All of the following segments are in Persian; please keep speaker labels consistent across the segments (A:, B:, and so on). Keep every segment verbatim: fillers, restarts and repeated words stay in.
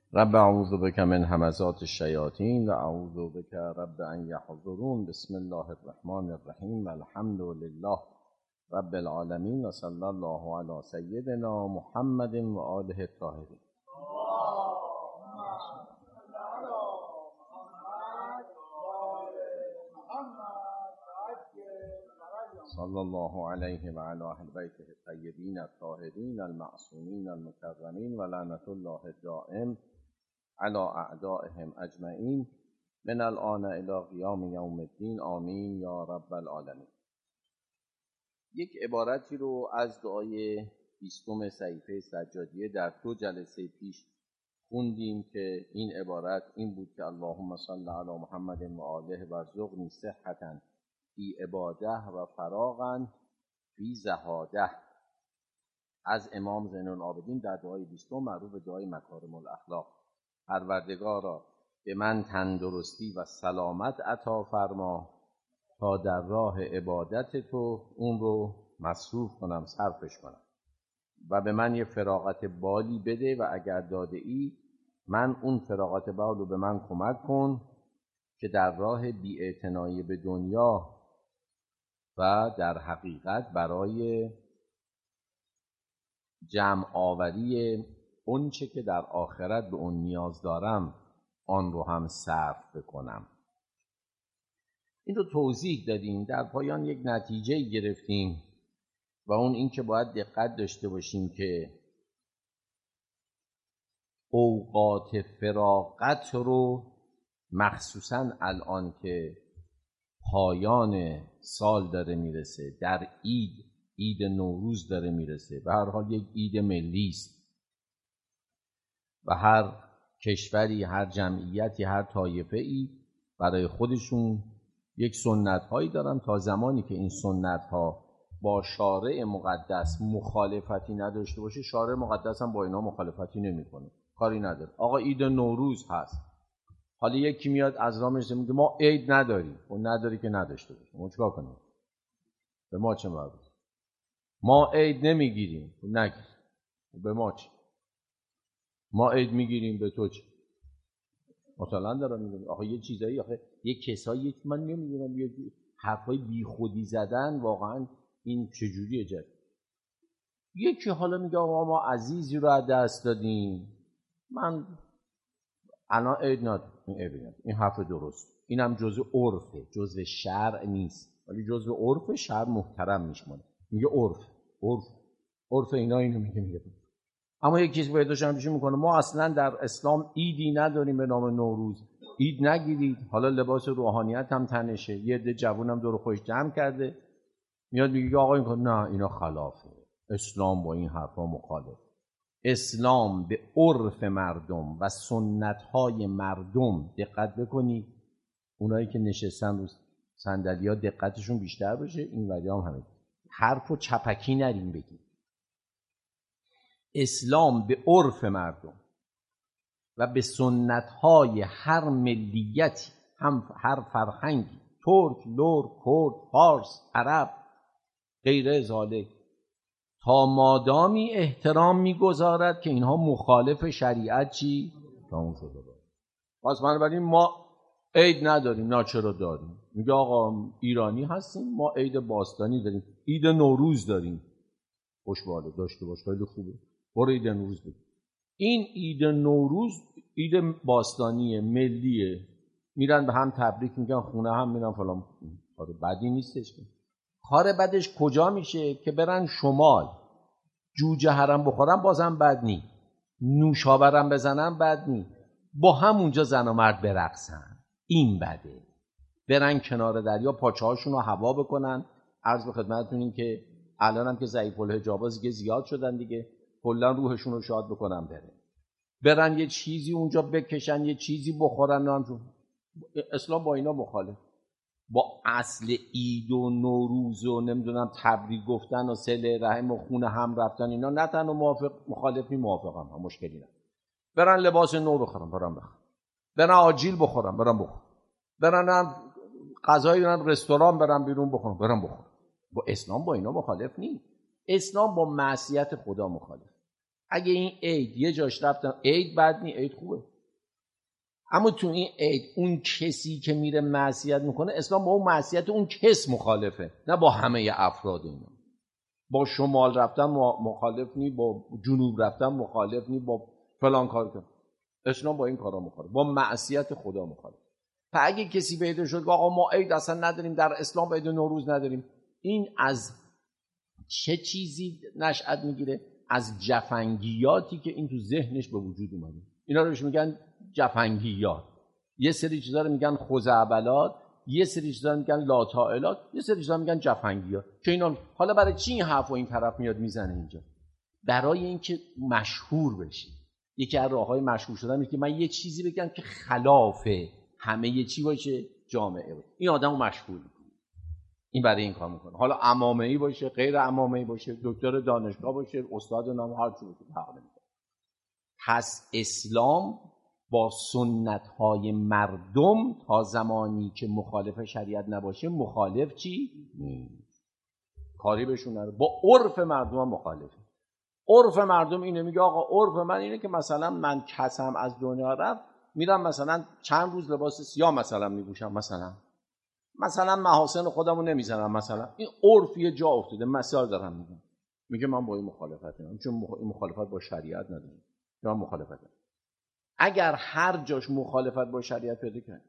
A: رب اعوذ بک من همزات الشیاطین و اعوذ بک رب ان یحضرون. بسم الله الرحمن الرحیم و الحمد لله رب العالمین و صلی الله علی سیدنا محمد و آله الطاهرین. صلی الله علیه و علی اهل بیته الطیبین الطاهرین المعصومین المکرمین و لعنت الله الدائم علی اعدائهم اجمعین من الآن الی قیام یوم الدین. آمین یا رب العالمین. یک عبارتی رو از دعای بیستم صحیفه سجادیه در دو جلسه پیش خوندیم که این عبارت این بود که اللهم صل علی محمد و آله و ارزقنی صحة فی عباده و فراغا فی زهاده، از امام زین العابدین در دعای بیستم معروف به دعای مکارم الاخلاق. پروردگارا به من تندرستی و سلامت عطا فرما تا در راه عبادت تو اون رو مصروف کنم، صرفش کنم، و به من یه فراغت بالی بده و اگر داده ای من اون فراغت بال رو به من کمک کن که در راه بی‌اعتنایی به دنیا و در حقیقت برای جمع آوری اون چه که در آخرت به اون نیاز دارم آن رو هم صرف بکنم. این رو توضیح دادیم. در پایان یک نتیجه گرفتیم و اون این که باید دقت داشته باشیم که اوقات فراغت رو مخصوصاً الان که پایان سال داره میرسه، در عید عید نوروز داره میرسه، به هر حال یک عید ملی است و هر کشوری، هر جمعیتی، هر طایفه‌ای برای خودشون یک سنت‌هایی دارن. تا زمانی که این سنت‌ها با شارع مقدس مخالفتی نداشته باشه، شارع مقدس هم با اینا مخالفتی نمی‌کنه، کاری نداره. آقا عید نوروز هست، حالا یکی میاد از رامش میگه ما عید نداریم، اون نداری که نداشته باشه، ما چیکار کنیم؟ به ما چه مربوطه؟ ما عید نمیگیریم، نگیر، به ما چه؟ ما عید میگیریم، به تو چه؟ مثلا دارم میگم آخه یه چیزایی، آخه یه کسایی که من نمیدونم یه حرفای بی خودی زدن، واقعا این چجوریه جد؟ یکی حالا میگه آقا ما عزیزی رو از دست دادیم، من الان عید ندارم. این این حرف درست، اینم جزء عرفه، جزء شرع نیست، ولی جزء عرف شرع محترم میشمونه. میگه عرف عرف عرف اینا اینو میگه میگه اما یک چیز پیداش هم پیش میکنه ما اصلا در اسلام ایدی نداریم به نام نوروز، عید نگیرید. حالا لباس روحانیت هم تنشه، یه عده جوون هم دور خودش جمع کرده، میاد میگه آقا این نه، اینا خلافه، اسلام با این حرفا مخالف. اسلام به عرف مردم و سنت‌های مردم دقت بکنید. اونایی که نشستن رو صندلی‌ها دقتشون بیشتر بشه، این ولی هم همه حرفو چپکی نریم بگیم. اسلام به عرف مردم و به سنت‌های هر ملیتی، هم هر فرهنگی، ترک، لور، کرد، فارس، عرب، غیره ذالک، تا مادامی احترام میگذارد که اینها مخالف شریعت چی؟ تموم شده باید. پس بنابراین ما عید نداریم. نه چرا داریم؟ میگه آقا ایرانی هستیم، ما عید باستانی داریم، عید نوروز داریم. خوشباله، داشته باش، خیلی خوبه، برو عید نوروز بگیر. این عید نوروز عید باستانی ملیه، میرن به هم تبریک میگن، خونه هم میرن فلان. کار بدی نیستش که. کار بدش کجا میشه؟ که برن شمال جوجه هرم بخورن، بازم بد نی، نوشابرم بزنن بد نی، با همونجا زن و مرد برقصن، این بده. برن کنار دریا پاچه هاشون رو هوا بکنن. عرض به خدمتتون این که الان هم که ضعیف الحجابا دیگه زیاد شدن دیگه، کلا روحشون رو شاد بکنن، بره برن یه چیزی اونجا بکشن، یه چیزی بخورن. نامجون اسلام با اینا مخالف، با اصل عید و نوروز و نمیدونم تبریک گفتن و صله رحم و خونه هم رفتن، اینا نه تنها موافق مخالفی، موافقم، هم مشکلی نه. برن لباس نو بخورن، برن بخورن، برن آجیل بخورن، برن بخورن، برن غذای رستوران برن بیرون بخورن، برن بخورن. با اسلام با اینا مخالف نیست. اسلام با معصیت خدا مخالف. اگه این عید یه جاش رفتم عید بد نی، عید خوبه، اما تو این عید اون کسی که میره معصیت میکنه، اسلام با اون معصیت اون کس مخالفه، نه با همه افراد اینا. با شمال رفتن مخالف نی، با جنوب رفتن مخالف نی، با فلان کار کن. اسلام با این کارا مخالف، با معصیت خدا مخالف. تا اگه کسی پیدا شد که آقا ما عید اصلا نداریم، در اسلام عید نوروز نداریم، این از چه چیزی نشأت میگیره؟ از جفنگیاتی که این تو ذهنش به وجود اومده. اینا رو بهش میگن جفنگیات. یه سری چیزا رو میگن خزعبلات، یه سری چیزا رو میگن لاتائلات، یه سری چیزا رو میگن جفنگیات. که اینا حالا برای چی این حرفو این طرف میاد میزنه اینجا؟ برای اینکه مشهور بشی. یکی از راههای مشهور شدن اینه که من یه چیزی بگم که خلاف همه یه چی باشه، جامعه باشه. این آدمو مشهور میکنه. این برای این کار میکنه. حالا عمامه‌ای باشه، غیر عمامه‌ای باشه، دکتر دانشگاه باشه، استاد نام، هر چی باشه فرق نمیکنه. پس اسلام با سنت‌های مردم تا زمانی که مخالف شریعت نباشه مخالف چی؟ نیست. کاری بهشون نداره. با عرف مردم هم مخالفه. عرف مردم اینه، میگه آقا عرف من اینه که مثلا من کسم از دنیا رفت، میرم مثلا چند روز لباس سیاه مثلا میپوشم، مثلا مثلا محاسن خودمو نمیزنم، مثلا این عرف یه جا افتاده. مثال دارم میگم، میگه من با این مخالفت دارم، چون این مخالفت با شریعت نداره. من مخالفت دارم. اگر هر جاش مخالفت با شریعت پیدا کنه،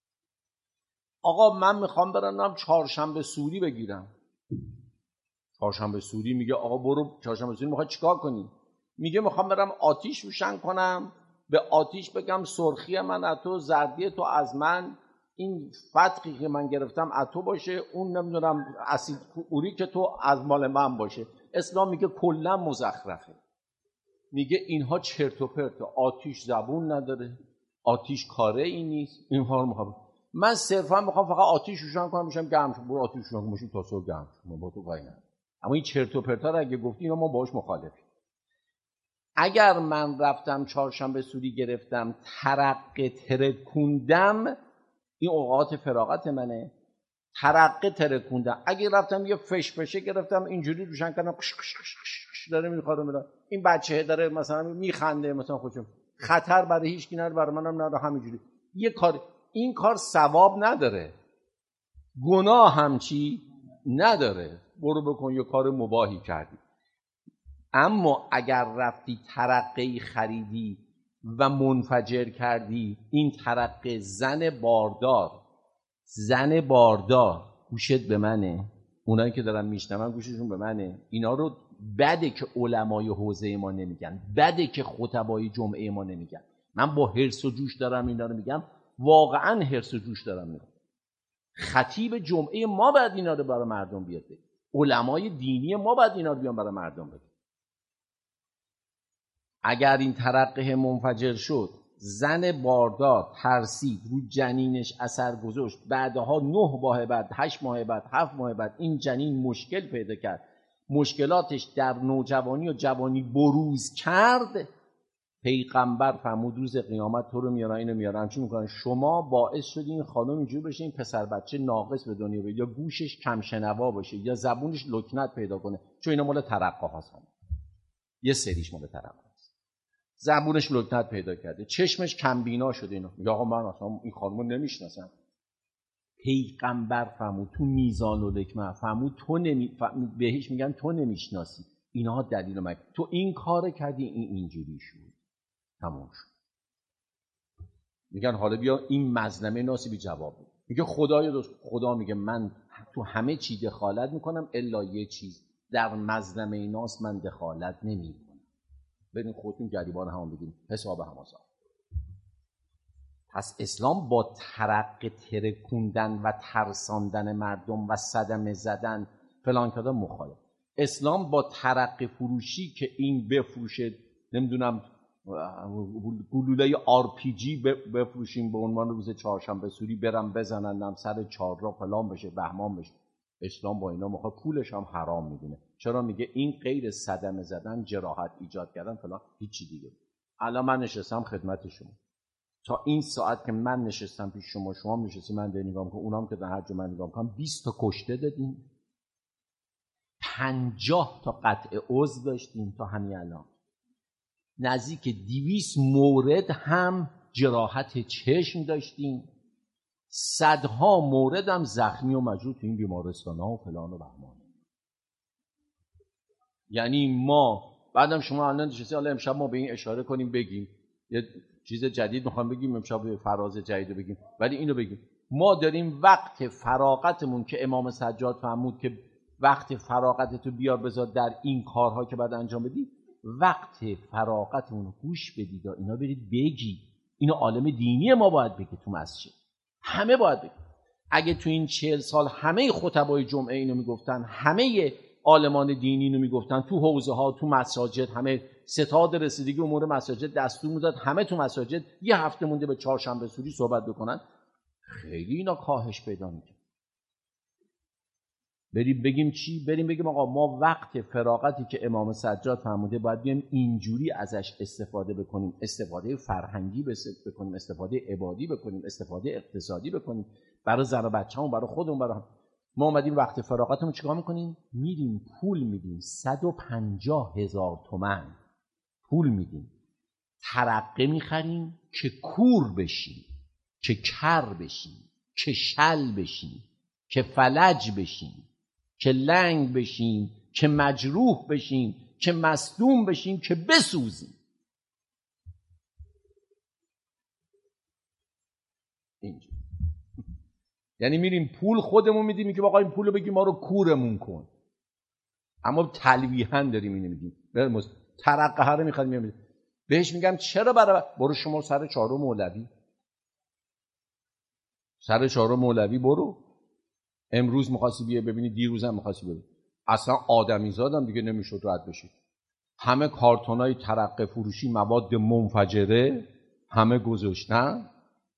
A: آقا من میخوام برم چهارشنبه سوری بگیرم، چهارشنبه سوری میگه آقا برو چهارشنبه سوری میخوای چیکار کنی؟ میگه میخوام برم آتیش روشن کنم، به آتیش بگم سرخی من از تو، زردی تو از من، این فتقی که من گرفتم از تو باشه، اون نمیدونم اسید اوری که تو از مال من باشه. اسلام میگه کلا مزخرفه. میگه اینها چرت و پرته. آتیش زبون نداره، آتیش کاره این نیست. اینها رو میخوام من صرفا میخوام فقط آتیش روشن کنم میشم گرم شم، برو آتیش روشن کنم تا صبح گرم شم، با تو کاری ندارم. اما این چرت و پرتا رو اگه گفتی اینا ما باهاش مخالفیم. اگر من رفتم چهارشنبه سوری گرفتم، ترقه ترکوندم، این اوقات فراغت منه، ترقه ترکوندم. اگه رفتم یه فش فشه گرفتم اینجوری روشن کردم، قش قش قش قش داره میخوره میره، این بچه داره مثلا میخنده، مثلا خوشم، خطر برای هیچ کی نداره، برای منم نداره. همینجوری یه کار، این کار ثواب نداره، گناه هم چی نداره، برو بکن، یه کار مباهی کردی. اما اگر رفتی ترقه‌ای خریدی و منفجر کردی، این ترقه زن باردار، زن باردار گوشت به منه، اونایی که دارن میشنون گوششون به منه، اینا رو بده که علمای حوزه ما نمیگن، بده که خطبای جمعه ما نمیگن. من با حرص و جوش دارم اینا رو میگم، واقعا حرص و جوش دارم میگم. خطیب جمعه ما باید اینا رو برای مردم بیاد بگه، علمای دینی ما باید اینا رو بیان برای مردم بگه. اگر این ترقه منفجر شد، زن باردار ترسید، رو جنینش اثر گذاشت، بعدها نه ماه بعد، هشت ماه بعد، هفت ماه بعد این جنین مشکل پیدا کرد، مشکلاتش در نوجوانی و جوانی بروز کرد، پیغمبر فرمود روز قیامت تو رو میارن، اینو میارن، چی میکنن؟ شما باعث شدین این خانم اینجوری بشه، این پسر بچه ناقص به دنیا بیاد، یا گوشش کم شنوا باشه، یا زبونش لکنت پیدا کنه، چون اینا مال ترقه هستن. یه سریش مال ترقه هست. زبونش لکنت پیدا کرده، چشمش کم بینا شده، اینا میگه آقا من اصلا این خانمو نمیشناسم. پیغمبر فرمود تو میزان الحکمه فرمود تو نمی فرمود بهش میگن تو نمیشناسی، اینها دلیل مگه تو این کار کردی، این اینجوری شد، تموم شد. میگن حالا بیا این مظلمه ناصبی جواب بده. میگه خدای دوست، خدا میگه من تو همه چی دخالت میکنم الا یه چیز، در مظلمه ناس من دخالت نمیکنم. بریم خودتون گریبان هم بگیم حساب هم حساب. پس اسلام با ترقه ترکوندن و ترساندن مردم و صدمه زدن فلان کردن مخالف. اسلام با ترقه فروشی که این بفروشه، نمیدونم گلوله آر پی جی بفروشیم به عنوان روز چهارشنبه سوری برم بزننم سر چهارراه فلان بشه بهمان بشه، اسلام با اینا میخواد، پولش هم حرام میدونه. چرا؟ میگه این غیر صدمه زدن، جراحت ایجاد کردن فلان، هیچی دیگه. الان من نشستم خدمت شما، تا این ساعت که من نشستم پیش شما، شما نشستی من دارم نگاه میکنم، اونام که در هر جا من نگاه میکنم، بیست تا کشته دادیم، پنجاه تا قطع عضو داشتیم تا همین الان. نزدیک دویست مورد هم جراحت چشم داشتیم، صدها مورد هم زخمی و مجروح تو این بیمارستان ها و فلان و بهمان. یعنی ما بعدم شما الان نشستی حالا امشب ما به این اشاره کنیم بگیم یه چیز جدید میخوام بگیم، امشب فراز جدید رو بگیم، ولی اینو بگیم ما داریم وقت فراغتمون که امام سجاد فرمود که وقت فراغتتو بیار بذار در این کارها که بعد انجام بدی، وقت فراغتمون گوش بدید، اینا برید بگی. اینو عالم دینی ما باید بگه تو مسجد، همه باید بگه. اگه تو این چهل سال همه خطبای جمعه اینو میگفتن، همه عالمان دینی اینو میگفتن، تو حوزه ها، تو مساجد، همه ستاد رسیدگی امور مساجد دستور میداد همه تو مساجد یه هفته مونده به چهارشنبه سوری صحبت بکنن، خیلی اینا کاهش پیدا میکنه. بریم بگیم چی؟ بریم بگیم آقا ما وقت فراغتی که امام سجاد فرموده باید بیایم اینجوری ازش استفاده بکنیم، استفاده فرهنگی بکنیم، استفاده عبادی بکنیم، استفاده اقتصادی بکنیم، برای زن و بچه‌مون، برای خودمون، برای هم. ما اومدیم وقت فراغتمون چیکار میکنیم؟ میریم پول میدیم، صد و پنجاه هزار تومن پول میدیم، ترقه میخریم که کور بشیم، که کر بشیم، که شل بشیم، که فلج بشیم، که لنگ بشیم، که مجروح بشیم، که مصدوم بشیم، که بسوزیم. اینجا یعنی میریم پول خودمون میدیم که آقا این پولو بگیم ما رو کورمون کن، اما تلویحاً داریم اینو میگیم. بریم ترقه ها رو میخواد میگم بهش میگم چرا برای برو شما سر چهارم مولوی، سر چهارم مولوی برو. امروز می‌خواستی بیا ببینی، دیروز هم می‌خواستی ببینی، اصلا آدمیزادم دیگه نمیشد رد بشید. همه کارتونای ترقه فروشی مواد منفجره همه گذاشتن،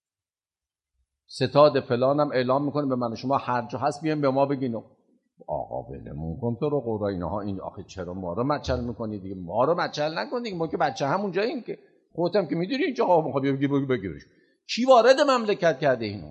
A: ستاد فلانم اعلام میکنه به من شما هر جا هست بیاین به ما بگین آقا ولمون کن تو رو قرا، اینها این آخه چرا ما رو مچل میکنی دیگه؟ ما رو مچل نکن دیگه، ما که بچه همونجاییم که خودت هم که میدونی اینجا آقا میخواد بگی بگی بگیرش. کی وارد مملکت کرده اینو؟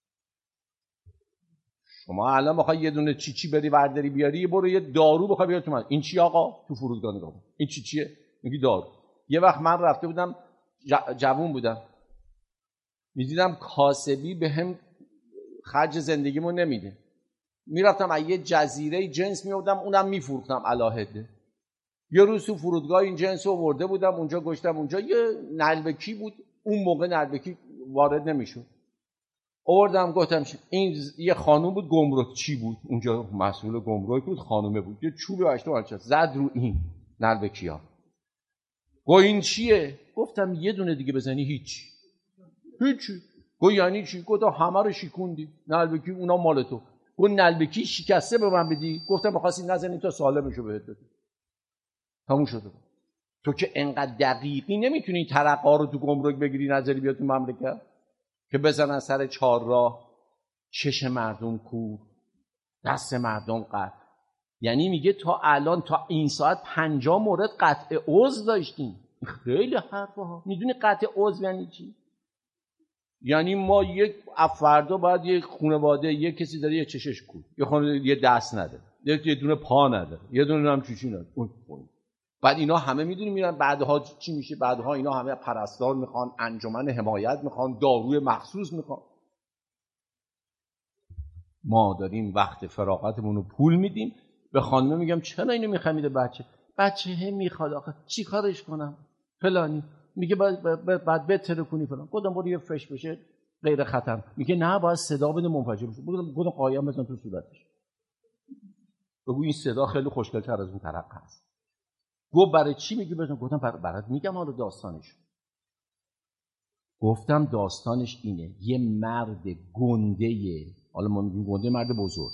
A: شما الان بخوای یه دونه چی چی بری برداری بیاری، برو یه دارو بخوای بیاری تو من، این چی آقا؟ تو فرودگاه نگاه کن این چی چیه؟ میگی دارو. یه وقت من رفته بودم جوون بودم، میدیدم کاسبی به هم خرج زندگیمو نمیده، میرفتم از یه جزیره جنس میوردم اونم میفروختم علاهده. یه روز تو فرودگاه این جنس رو ورده بودم اونجا، گشتم اونجا یه نلبکی بود، اون موقع نلبکی وارد نمیشد، آوردم گفتم این یه خانوم بود گمرک چی بود اونجا، مسئول گمرک بود، خانومه بود، یه چوبی باشته باشد زد رو این نلبکی‌ها. گو این چیه؟ گفتم یه دونه دیگه بزنی هیچ هیچی. گو یعنی چی؟ گفتم همه رو شیکوندی نلبکی، اونا مال تو. گو نلبکی شکسته به من بدی؟ گفتم بخواستی نزنی تا سالمشو بهت بده. تموم شده. تو که انقدر دقیقی نمیتونی ترقه رو تو گمرک بگیری نظری بیاد تو مملکت که بزنن سر چهار راه، چش مردم کور، دست مردم قطع. یعنی میگه تا الان تا این ساعت پنجاه مورد قطع عضو داشتیم. خیلی حرفه ها. میدونی قطع عضو یعنی چی؟ یعنی ما یک فردا باید یک خانواده یک کسی داره یه چشش کور، یه خانواده یه دست نداره، یه دونه پا نداره، یه دونه هم چوچی نداره. بعد اینا همه میدونی میرن بعدها چی میشه؟ بعدها اینا همه پرستار میخوان، انجمن حمایت میخوان، داروی مخصوص میخوان. ما داریم وقت فراغتمون رو پول میدیم به خانم. میگم چرا اینو میخمیده بچه؟ بچه هم میخواد آخه چی کارش کنم فلانی. میگه بعد بعد بتره کنی فلان. گفتم برو یه فش بشه غیر خطر. میگه نه باید صدا بده منفجر بشه. گفتم گفتم قایم بزن تو صورتش، بگو این صدا خیلی خوشگل‌تر از اون ترقه است. گفت برای چی میگی بزن؟ گفتم برات میگم حالا داستانش. گفتم داستانش اینه یه مرد گنده، حالا ما میگیم گنده، مرد بزرگ،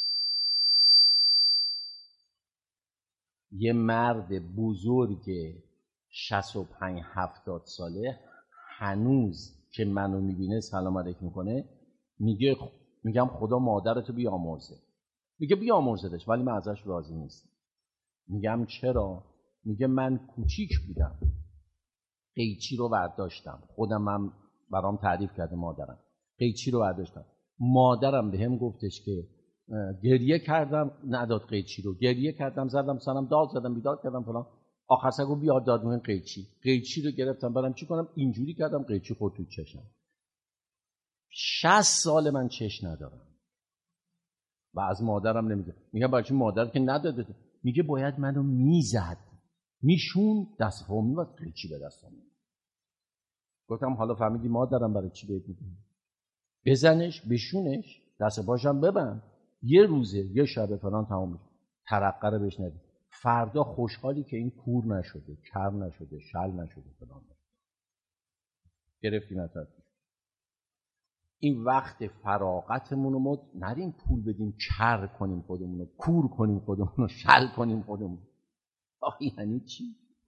A: یه مرد بزرگ شصت و پنج هفتاد ساله هنوز که منو میبینه سلام علیک میکنه، میگه میگم خدا مادرتو بیامرزه. میگه بیامرزدش ولی من ازش راضی نیستم. میگم چرا؟ میگه من کوچیک بودم قیچی رو برداشتم، خودم هم برام تعریف کرده مادرم، قیچی رو برداشتم، مادرم به هم گفتش که گریه کردم نداد قیچی رو، گریه کردم زدم سرم داد زدم بیداد کردم فلان، آخر سر گفت بیا دادگاه قیچی. قیچی رو گرفتم برام چی کنم، اینجوری کردم قیچی خورد تو چشم. شصت سال من چش ندارم و از مادرم نمیده. میگم برای چی مادر که نداده؟ میگه باید منو میزد، میشون دست پا میواد قیچی به دستم. گفتم حالا فهمیدی مادرم برای چی بهت میگه؟ بزنش، بشونش، دست پاشم ببند، یه روزه یه شب فلان تمام میشه. ترقه رو بهش ندید. فردا خوشحالی که این کور نشده، کر نشده، شل نشده، فلان نشده. گرفتیم ازت. این وقت فراغتمون رو ما نریم پول بدیم کر کنیم خودمون رو، کور کنیم خودمون رو، شل کنیم خودمون. آخه یعنی چی؟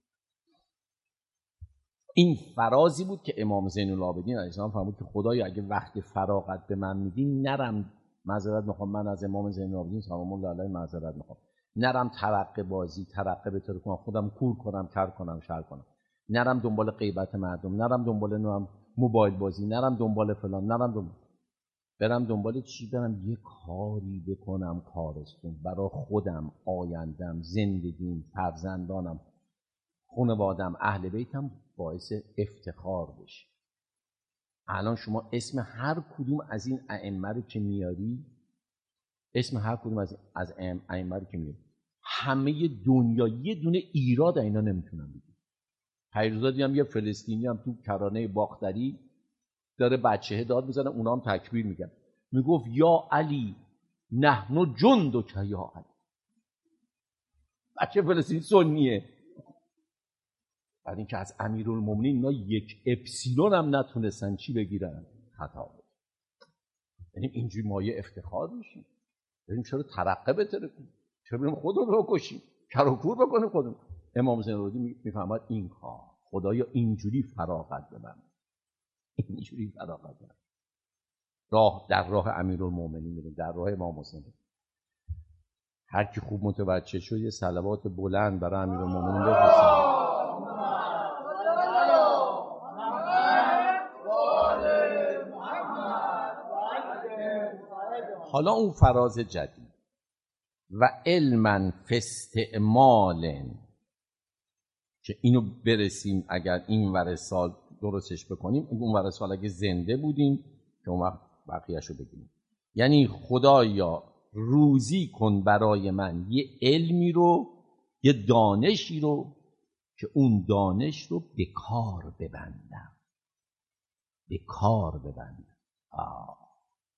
A: این فرازی بود که امام زین العابدین علیه السلام فرمود که خدایا اگه وقت فراغت به من میدی نرم، معذرت میخوام من از امام زین العابدین سلام الله علیه معذرت میخوام، نرم ترقه بازی ترقه به طور کنم خودم کور کنم، کر کنم، شل کنم، نرم دنبال غیبت مردم، نرم دنبال نرم موبایل بازی، نرم دنبال فلان، نرم دنبال، برم دنبال چی؟ برم یه کاری بکنم کارستون برای خودم، آیندم، زندگیم، فرزندانم، خانوادم، اهل بیتم باعث افتخار بشه. الان شما اسم هر کدوم از این ائمه رو که میاری، اسم هر کدوم از از ائمه رو که میاری، همه دنیا یه دونه ایراد اینا نمیتونن بگن. پیروزا دیدم یه فلسطینی هم تو کرانه باختری داره بچه‌ها داد میزنه، اونا هم تکبیر میگن، میگفت یا علی نحن جندک یا علی. بچه فلسطینی سنیه، بعد اینکه از امیرالمومنین اینا یک اپسیلون هم نتونستن چی بگیرن، خطا بود. یعنی اینجوری مایه افتخار میشیم. بریم چرا ترقه بتره کنیم؟ چرا بریم خودمون رو بکشیم، کر و کور بکنیم خودمون؟ امام زین العابدین میفهمد این کار خدایا اینجوری فراغت به من، اینجوری فراغت به من. راه در راه امیرالمومنین میریم، در راه امام حسین. هر کی خوب متوجه شد یه صلوات بلند برای امیرالمومنین بفرستید. حالا اون فراز جدید و علما فاستعمال که اینو برسیم، اگر این ور سال درستش بکنیم، اون ور سال اگه زنده بودیم که اون وقت بقیه‌شو بگیم. یعنی خدایا روزی کن برای من یه علمی رو، یه دانشی رو که اون دانش رو به کار ببندم، به کار ببندم، آه.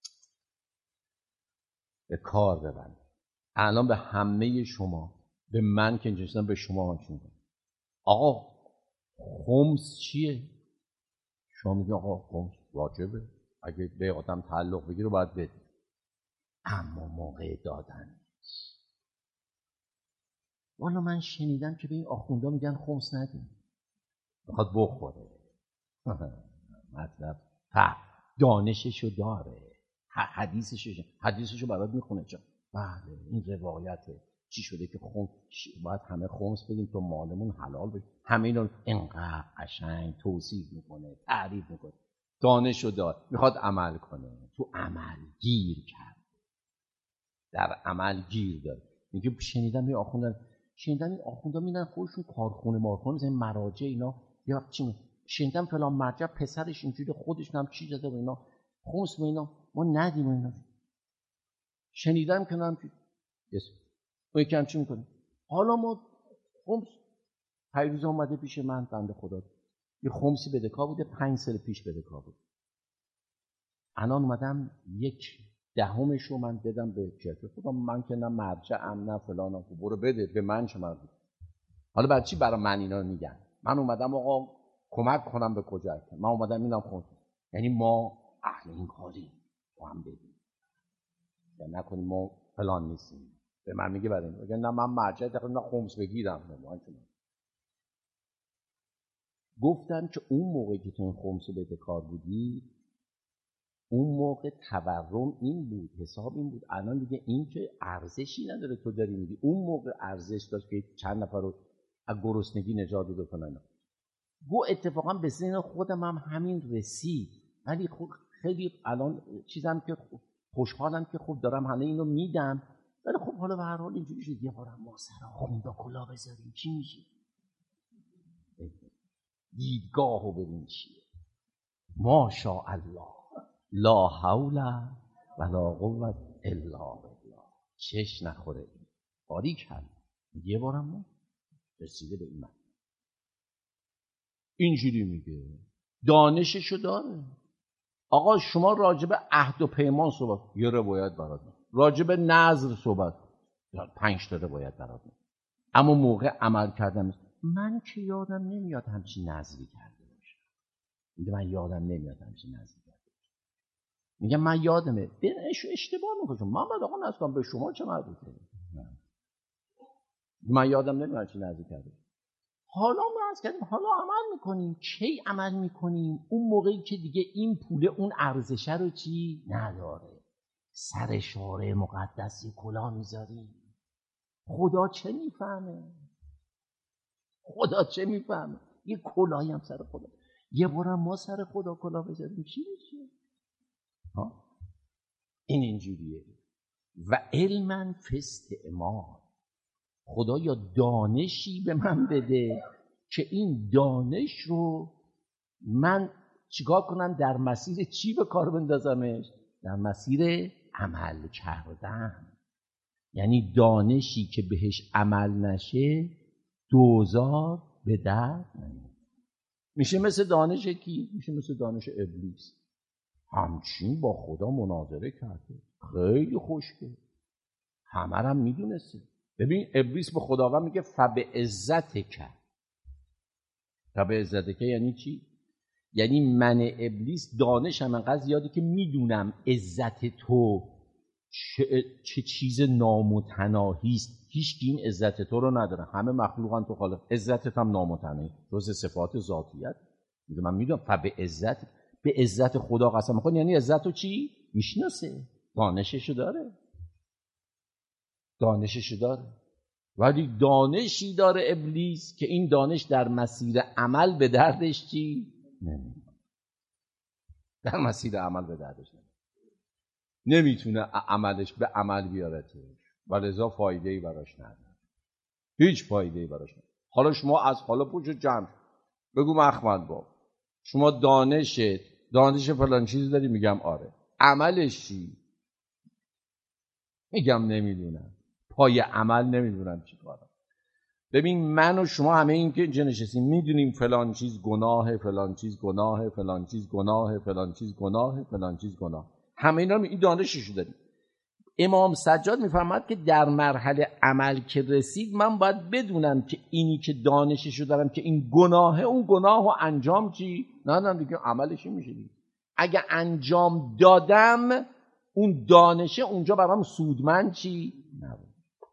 A: به کار ببندم. الان به همه شما، به من که اینجا به شما هم شما، آقا خمس چیه؟ شما میگه آقا خمس واجبه، اگه به آدم تعلق بگیره باید بده، اما موقع دادن والا من شنیدم که به این آخوندا میگن خمس ندیم، میخواد بخوره. مطلب ف دانششو داره، حدیثشو حدیثشو برات میخونه. چه بله این روایته چی شده که خمس باید همه خمس بدیم تو مالمون حلال بشه. همه اینا انقدر قشنگ توصیف میکنه، تعریف میکنه، دانشو داره، میخواد عمل کنه، تو عمل گیر کرد، در عمل گیر داره. میگه شنیدم این آخوندان شنیدم این آخوندا میدن خودشون کارخونه مارخونه مثلا مراجع اینا، یا چی شنیدم فلان مرجع پسرش اینجوری خودش هم چی داده و اینا خمس و اینا ما ندیم و اینا. شنیدم که نام چی یس ما یکم چی میکنیم. حالا ما خمس پیروز اومده پیش من بنده خدا یه خمسی بدهکار بوده، پنج سال پیش بدهکار بود. الان اومدم یک دهمش رو من بدم به چرت. خودم من که نه مرجعم نه فلانم، برو بده به من چه مربوطه. حالا برای چی برای من اینا رو میگن؟ من اومدم آقا کمک کنم به کجا، من اومدم اینم خود، یعنی ما اهل این کاری با هم بدیم یا نکنیم ما فلان نیستیم. به من میگه برای این نه من مرجع دقیقا نه خمس بگیرم نه. گفتم که اون موقعی که تو این خمس بده کار بودی، اون موقع تورم این بود، حساب این بود. الان دیگه این که ارزشی نداره تو داری میگی. اون موقع ارزش داشت که چند نفر رو از گرسنگی نجات بده کنن. گو اتفاقا به ذهن خودم هم همین رسید، ولی خیلی الان چیزم که خوشحالم که خوب دارم همه اینو میدم، ولی خب حالا به هر حال اینجوری شد یه بارم ما سر آخوندا کلا بذاریم چی میشه؟ دیدگاه رو ببین چیه. ماشاءالله لا حول ولا قوت الا بالله. چش نخوره این باری کرد. یه بارم ما رسیده به این من اینجوری میگه دانششو داره. آقا شما راجب عهد و پیمان صحبت یه روایت برات، راجب نذر صحبت پنج تا روایت برات، اما موقع عمل کردن من که یادم نمیاد همچین نذری کرده باشم. میگه من یادم نمیاد همچین نذری کرده باشم. میگه من یادمه. بینش اشتباه میکنم. محمد آقا نذرم به شما چه مربوطه؟ من یادم نمیاد همچین نذری کرده. حالا ما از کردیم حالا عمل میکنیم. کی عمل میکنیم؟ اون موقعی که دیگه این پوله اون ارزشه رو چی نداره. سر شارع مقدس یه کلاه میذاریم. خدا چه میفهمه؟ خدا چه میفهمه؟ یه کلاهی هم سر خدا. یه بارم ما سر خدا کلاه بذاریم چی میشه؟ ها؟ این اینجوریه. و علما فاستعمال. خدا یا دانشی به من بده که این دانش رو من چیکار کنم؟ در مسیر چی به کار بندازمش؟ در مسیر عمل کردن. یعنی دانشی که بهش عمل نشه دوزار به درد نمیاد. میشه مثل دانش کی؟ میشه مثل دانش ابلیس. همچین با خدا مناظره کرده، خیلی خوشگل، همه هم میدونسته. ببین ابلیس به خداوند میگه فبعزتک. فبعزتک یعنی چی؟ یعنی من ابلیس دانشم انقدر زیاده که میدونم عزت تو چه, چه چیز نامتناهی است. هیچ کی این عزت تو رو نداره. همه مخلوقان تو خالق. عزتت هم نامتناهی. جز صفات ذاتیت. میگه من میدونم فبعزت. به عزت خدا قسم میخواد یعنی عزت رو چی؟ میشناسه. دانششو داره. دانششو داره. ولی دانشی داره ابلیس که این دانش در مسیر عمل به دردش چی؟ نمیاد. در مسیر عمل به دردش نمیاد. نمیتونه عملش به عمل بیارتش و لذا فایده‌ای براش نداره. هیچ فایده‌ای براش نداره. حالا شما از حالا پوچو جمع بگو مخمد با شما دانشت دانش فلان چیز داری؟ میگم آره. عملش چی؟ میگم نمیدونم. پای عمل نمیدونم چی کارم. ببین من و شما همه این که اینجا نشستیم میدونیم فلان چیز گناه، فلان چیز گناه، فلان چیز گناه، فلان چیز گناه، فلان چیز گناه. همه اینا این دانششو داریم. امام سجاد میفهمد که در مرحله عمل که رسید من باید بدونم که اینی که دانششو دارم که این گناهه، اون گناه و انجام چی؟ نه نه دیگه عملشی میشه دیگه. اگه انجام دادم اون دانشه اونجا برام سودمند چی؟ نبود.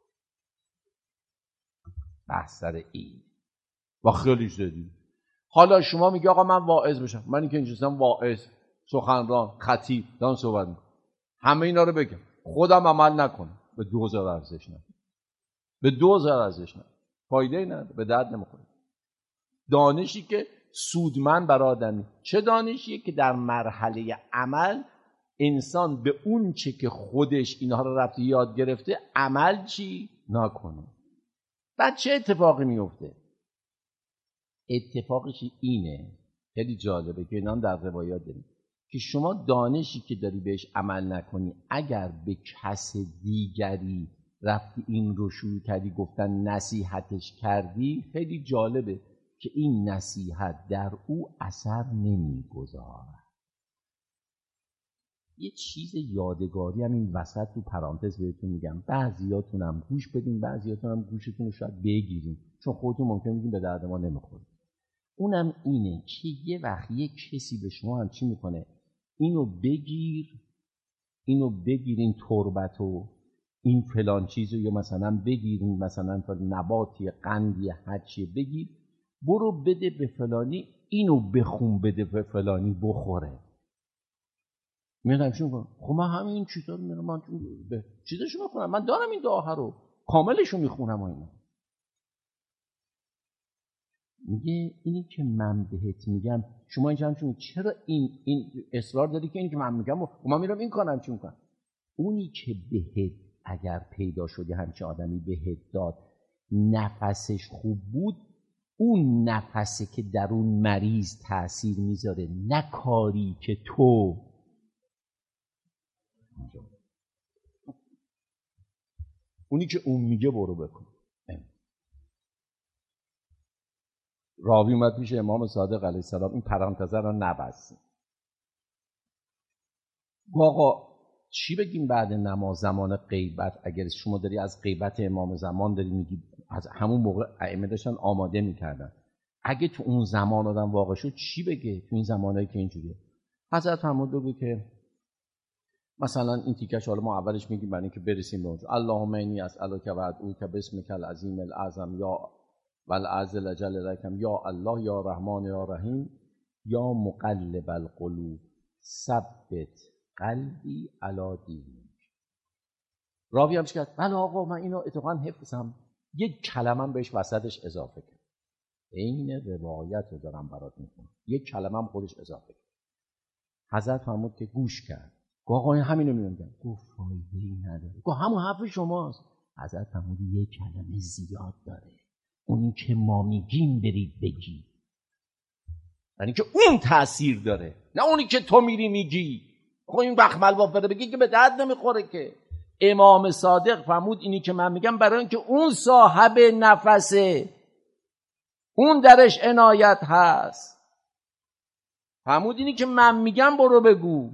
A: بحث سر این و خیلی زدی. حالا شما میگی آقا من واعظ بشم. من این که اینجاستم واعظ، سخنران، خطیب دارم صحبت میکنم. همه اینا رو بگم. خودم عمل نکنم. به دوزار ارزش نداره. به دوزار ارزش نداره. فایده ای نداره. به درد نمیخوره. دانشی که سودمند برای آدمی. چه دانشیه که در مرحله عمل انسان به اون چه که خودش اینها رو رفته یاد گرفته عمل چی نکنه. بعد چه اتفاقی میفته؟ اتفاقش اینه، خیلی جالبه که اینا هم در روایات داریم، که شما دانشی که داری بهش عمل نکنی اگر به کس دیگری رفتی این رو شروع کردی گفتن نصیحتش کردی، خیلی جالبه که این نصیحت در او اثر نمیگذاره. یه چیز یادگاری هم این وسط تو پرانتز بهتون میگم، بعضیاتونم گوش بدین، بعضیاتونم گوشتون رو شاید بگیرین چون خودتون ممکن میگین به درد ما نمیخوره. اونم اینه که یه وقت یه کسی به شما هم چی میکنه، اینو بگیر، اینو بگیرین تربتو، این فلان چیزو، یا مثلا بگیرین مثلا نباتی قندی هرچیه بگیر، برو بده به فلانی، اینو بخون بده به فلانی بخوره. میگم چی میکنم؟ خب من همین چیزا رو میرم من به چیزاشو میخونم، من دارم این دعاها رو کاملشو میخونم. و اینا میگه اینی که من بهت میگم شما اینجا هم چرا این این اصرار داری که اینی که من میگم و من میرم این کنم چی میکنم؟ اونی که بهت اگر پیدا شدی همچه آدمی بهت داد، نفسش خوب بود، اون نفسه که در اون مریض تأثیر میذاره، نه کاری که تو اونی که اون میگه برو بکن. راوی اومد میشه امام صادق علیه السلام، این پرانتزه رو نبستیم. آقا چی بگیم بعد نماز زمان غیبت؟ اگر شما داری از غیبت امام زمان داری میگی، از همون موقع ائمه داشتن آماده میکردن، اگه تو اون زمان آدم واقع شد چی بگه تو این زمانایی که اینجوریه؟ حضرت فرمود بگو که مثلا این تیکش، حالا ما اولش میگیم برای اینکه برسیم به اونجا، اللهم انی اسالک و ادعوک باسمک العظیم الاعظم یا والعز اجل لکم یا الله یا رحمان یا رحیم یا مقلب القلوب ثبت قلبی علی دینک. راوی هم کرد بله آقا من اینو اتفاقا حفظم، یک کلمه بهش وسطش اضافه کرد، این روایت رو دارم برات میکنم، یک کلمه هم خودش اضافه کرد. حضرت فرمود که گوش کرد، گفت آقا همینو میگم، گفت فایده‌ای نداره، گفت همون حرف شماست. حضرت فرمود یک کلمه زیاد داره، اونی که ما میگیم برید بگی، یعنی که اون تأثیر داره، نه اونی که تو میری میگی. خب این بخمل وافره بگی که به درد نمیخوره که. امام صادق فرمود اینی که من میگم برای اینکه اون صاحب نفسه، اون درش عنایت هست. فرمود اینی که من میگم برو بگو.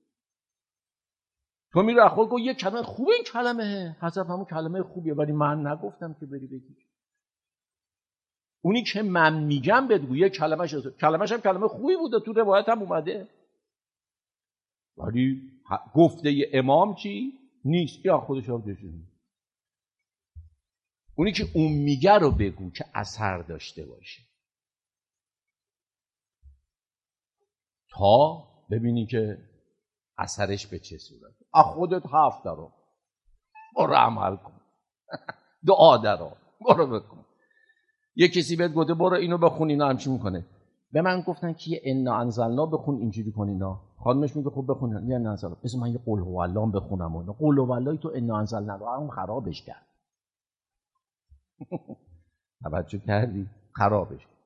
A: تو میره اخوال گو یه کلمه خوبه، این کلمه حضرت فرمود کلمه خوبیه ولی من نگفتم که بری بگی. اونی که من میگم بگو، یه کلمه‌ش کلمه‌ش هم کلمه خوبی بوده، تو روایت هم اومده، ولی گفته امام چی نیست، یا خودش هم داشته. اونی که اون میگه رو بگو که اثر داشته باشه، تا ببینی که اثرش به چه صورت. از خودت حرف درو، برو عمل کن. دعا درو، برو بکن. یه کسی بهت گفته برو اینو بخون، اینا همچی میکنه. به من گفتن که یه انا انزلنا بخون، اینجوری کن. اینا خانمش میگه خب بخون، یه انا انزلنا، بذار من یه قل هو الله بخونم. اون قل هو الله تو انا انزلنا رو هم خرابش کرد. توجه کردی؟ خرابش کرد.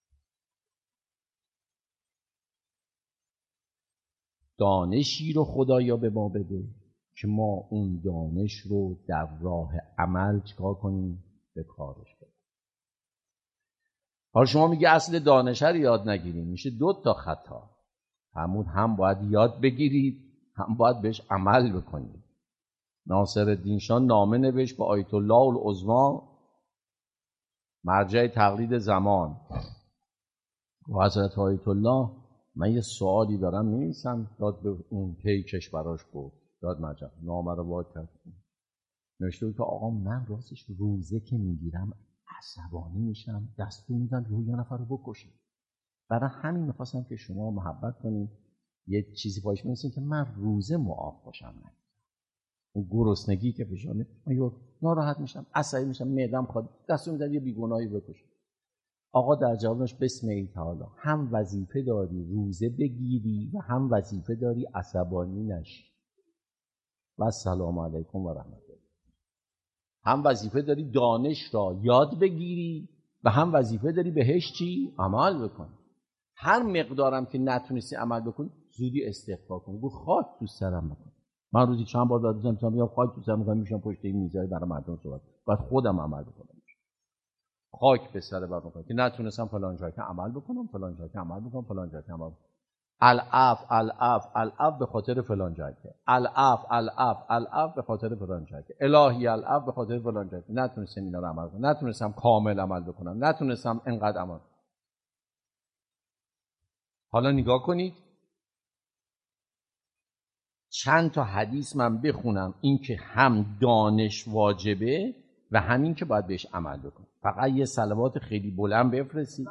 A: دانشی رو خدایا به ما بده که ما اون دانش رو در راه عمل چکار کنیم؟ به کارش بدیم. حالا شما میگه اصل دانش رو یاد نگیریم، میشه دو تا خطا. همون هم باید یاد بگیرید، هم باید بهش عمل بکنید. ناصرالدین شاه نامه نوشت به آیت الله العظمی، مرجع تقلید زمان، و حضرت آیت الله من یه سوالی دارم می‌نویسم، داد به اون پیکش براش بود، داد مرجع، نامه رو وارد کرد، نوشته که آقا من راستش روزه که میگیرم عصبانی میشم، دستور میدن روی یه نفر رو بکشید. برای همین میخواستم که شما محبت کنید یه چیزی پایش بنویسین که من روزه معاف باشم. نه اون گرسنگی که پیشانه من ناراحت میشم، عصبی میشم، معدم خواد، دستور میدن یه بیگناهی بکشید. آقا در جوابش بسم الله تعالی، هم وظیفه داری روزه بگیری و هم وظیفه داری عصبانی نشی. و السلام علیکم و رحمت الله. هم وظیفه داری دانش را یاد بگیری و هم وظیفه داری بهش چی؟ عمل بکنی. هر مقدارم که نتونستی عمل بکنی زودی استغفار کن، بگو خاک تو سرم بکن. من روزی چند بار دادم میگم میگم خاک تو سرم میگم میشم پشت این میذاره برای مردم صحبت، بعد خودم عمل بکنم. خاک به سر بر بکنم که نتونستم فلان جا که عمل بکنم، فلان جا که عمل بکنم، فلان جا که عمل بکنم. الاف الاف الاف به خاطر فلان جا که الاف الاف الاف به خاطر فلان جا که الهی الاف به خاطر فلان جا که نتونستم اینا رو عمل کنم، نتونستم کامل عمل بکنم، نتونستم انقدر عمل. حالا نگاه کنید چند تا حدیث من بخونم، این که هم دانش واجبه و همین که باید بهش عمل بکنم. فقط یه صلوات خیلی بلند بفرستید.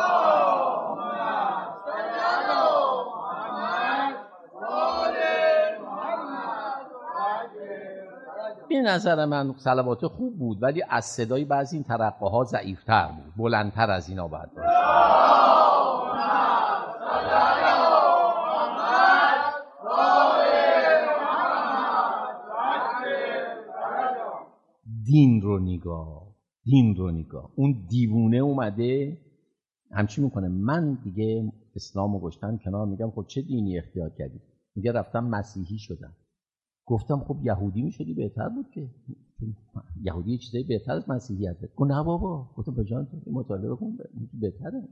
A: به نظر من صلوات خوب بود ولی از صدای بعضی این ترقه‌ها ضعیف‌تر بود، بلندتر از اینا باید باشه. دین رو نگاه، دین رو نگاه. اون دیوونه اومده همچی میکنه، من دیگه اسلام رو گشتم کنار، میگم خب چه دینی اختیار کردی؟ میگه رفتم مسیحی شدم. گفتم خب یهودی میشدی بهتر بود که، یهودی یه چیزایی بهتر از مسیحیته. گفت نه بابا، گفتم بجان تو مطالعه کن بهتره.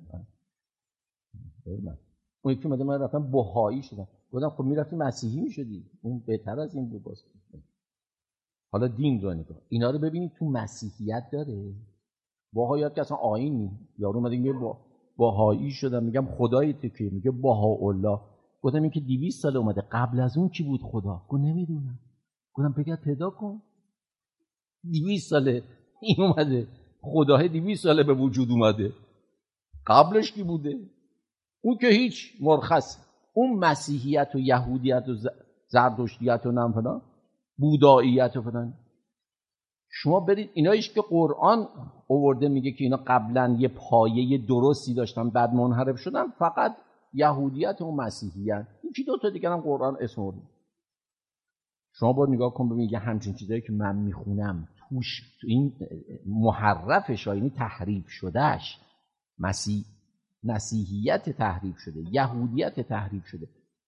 A: اون یکی اومده من رفتم بهایی شدم. گفتم خب میرفتی مسیحی میشدی، اون بهتر از این بود. باز حالا دین رو نگاه، اینا رو ببینید تو مسیحیت داره. بهاییات که اصلا آیین نیست. یارو اومده میگه با بهایی شدم، میگم خدای تو کیه؟ میگه بهاءالله. گفتم این که دویست سال اومده، قبل از اون کی بود خدا؟ گفت نمیدونم. گفتم بگرد پیدا کن. دویست ساله این اومده، خدای دویست ساله به وجود اومده، قبلش کی بوده؟ اون که هیچ مرخص. اون مسیحیت و یهودیت و زرتشتیت و نم فلان، بوداییت و فلان، شما برید اینایش که قرآن آورده میگه که اینا قبلا یه پایه درستی داشتن بعد منحرف شدن، فقط یهودیت و مسیحیت. یکی دو تا دیگه هم قرآن اسم آورده. شما باید نگاه کن ببینید یه همچین چیزایی که من میخونم توش تو این محرفش، یعنی تحریف شدهش، مسیح مسیحیت تحریف شده، یهودیت تحریف شده.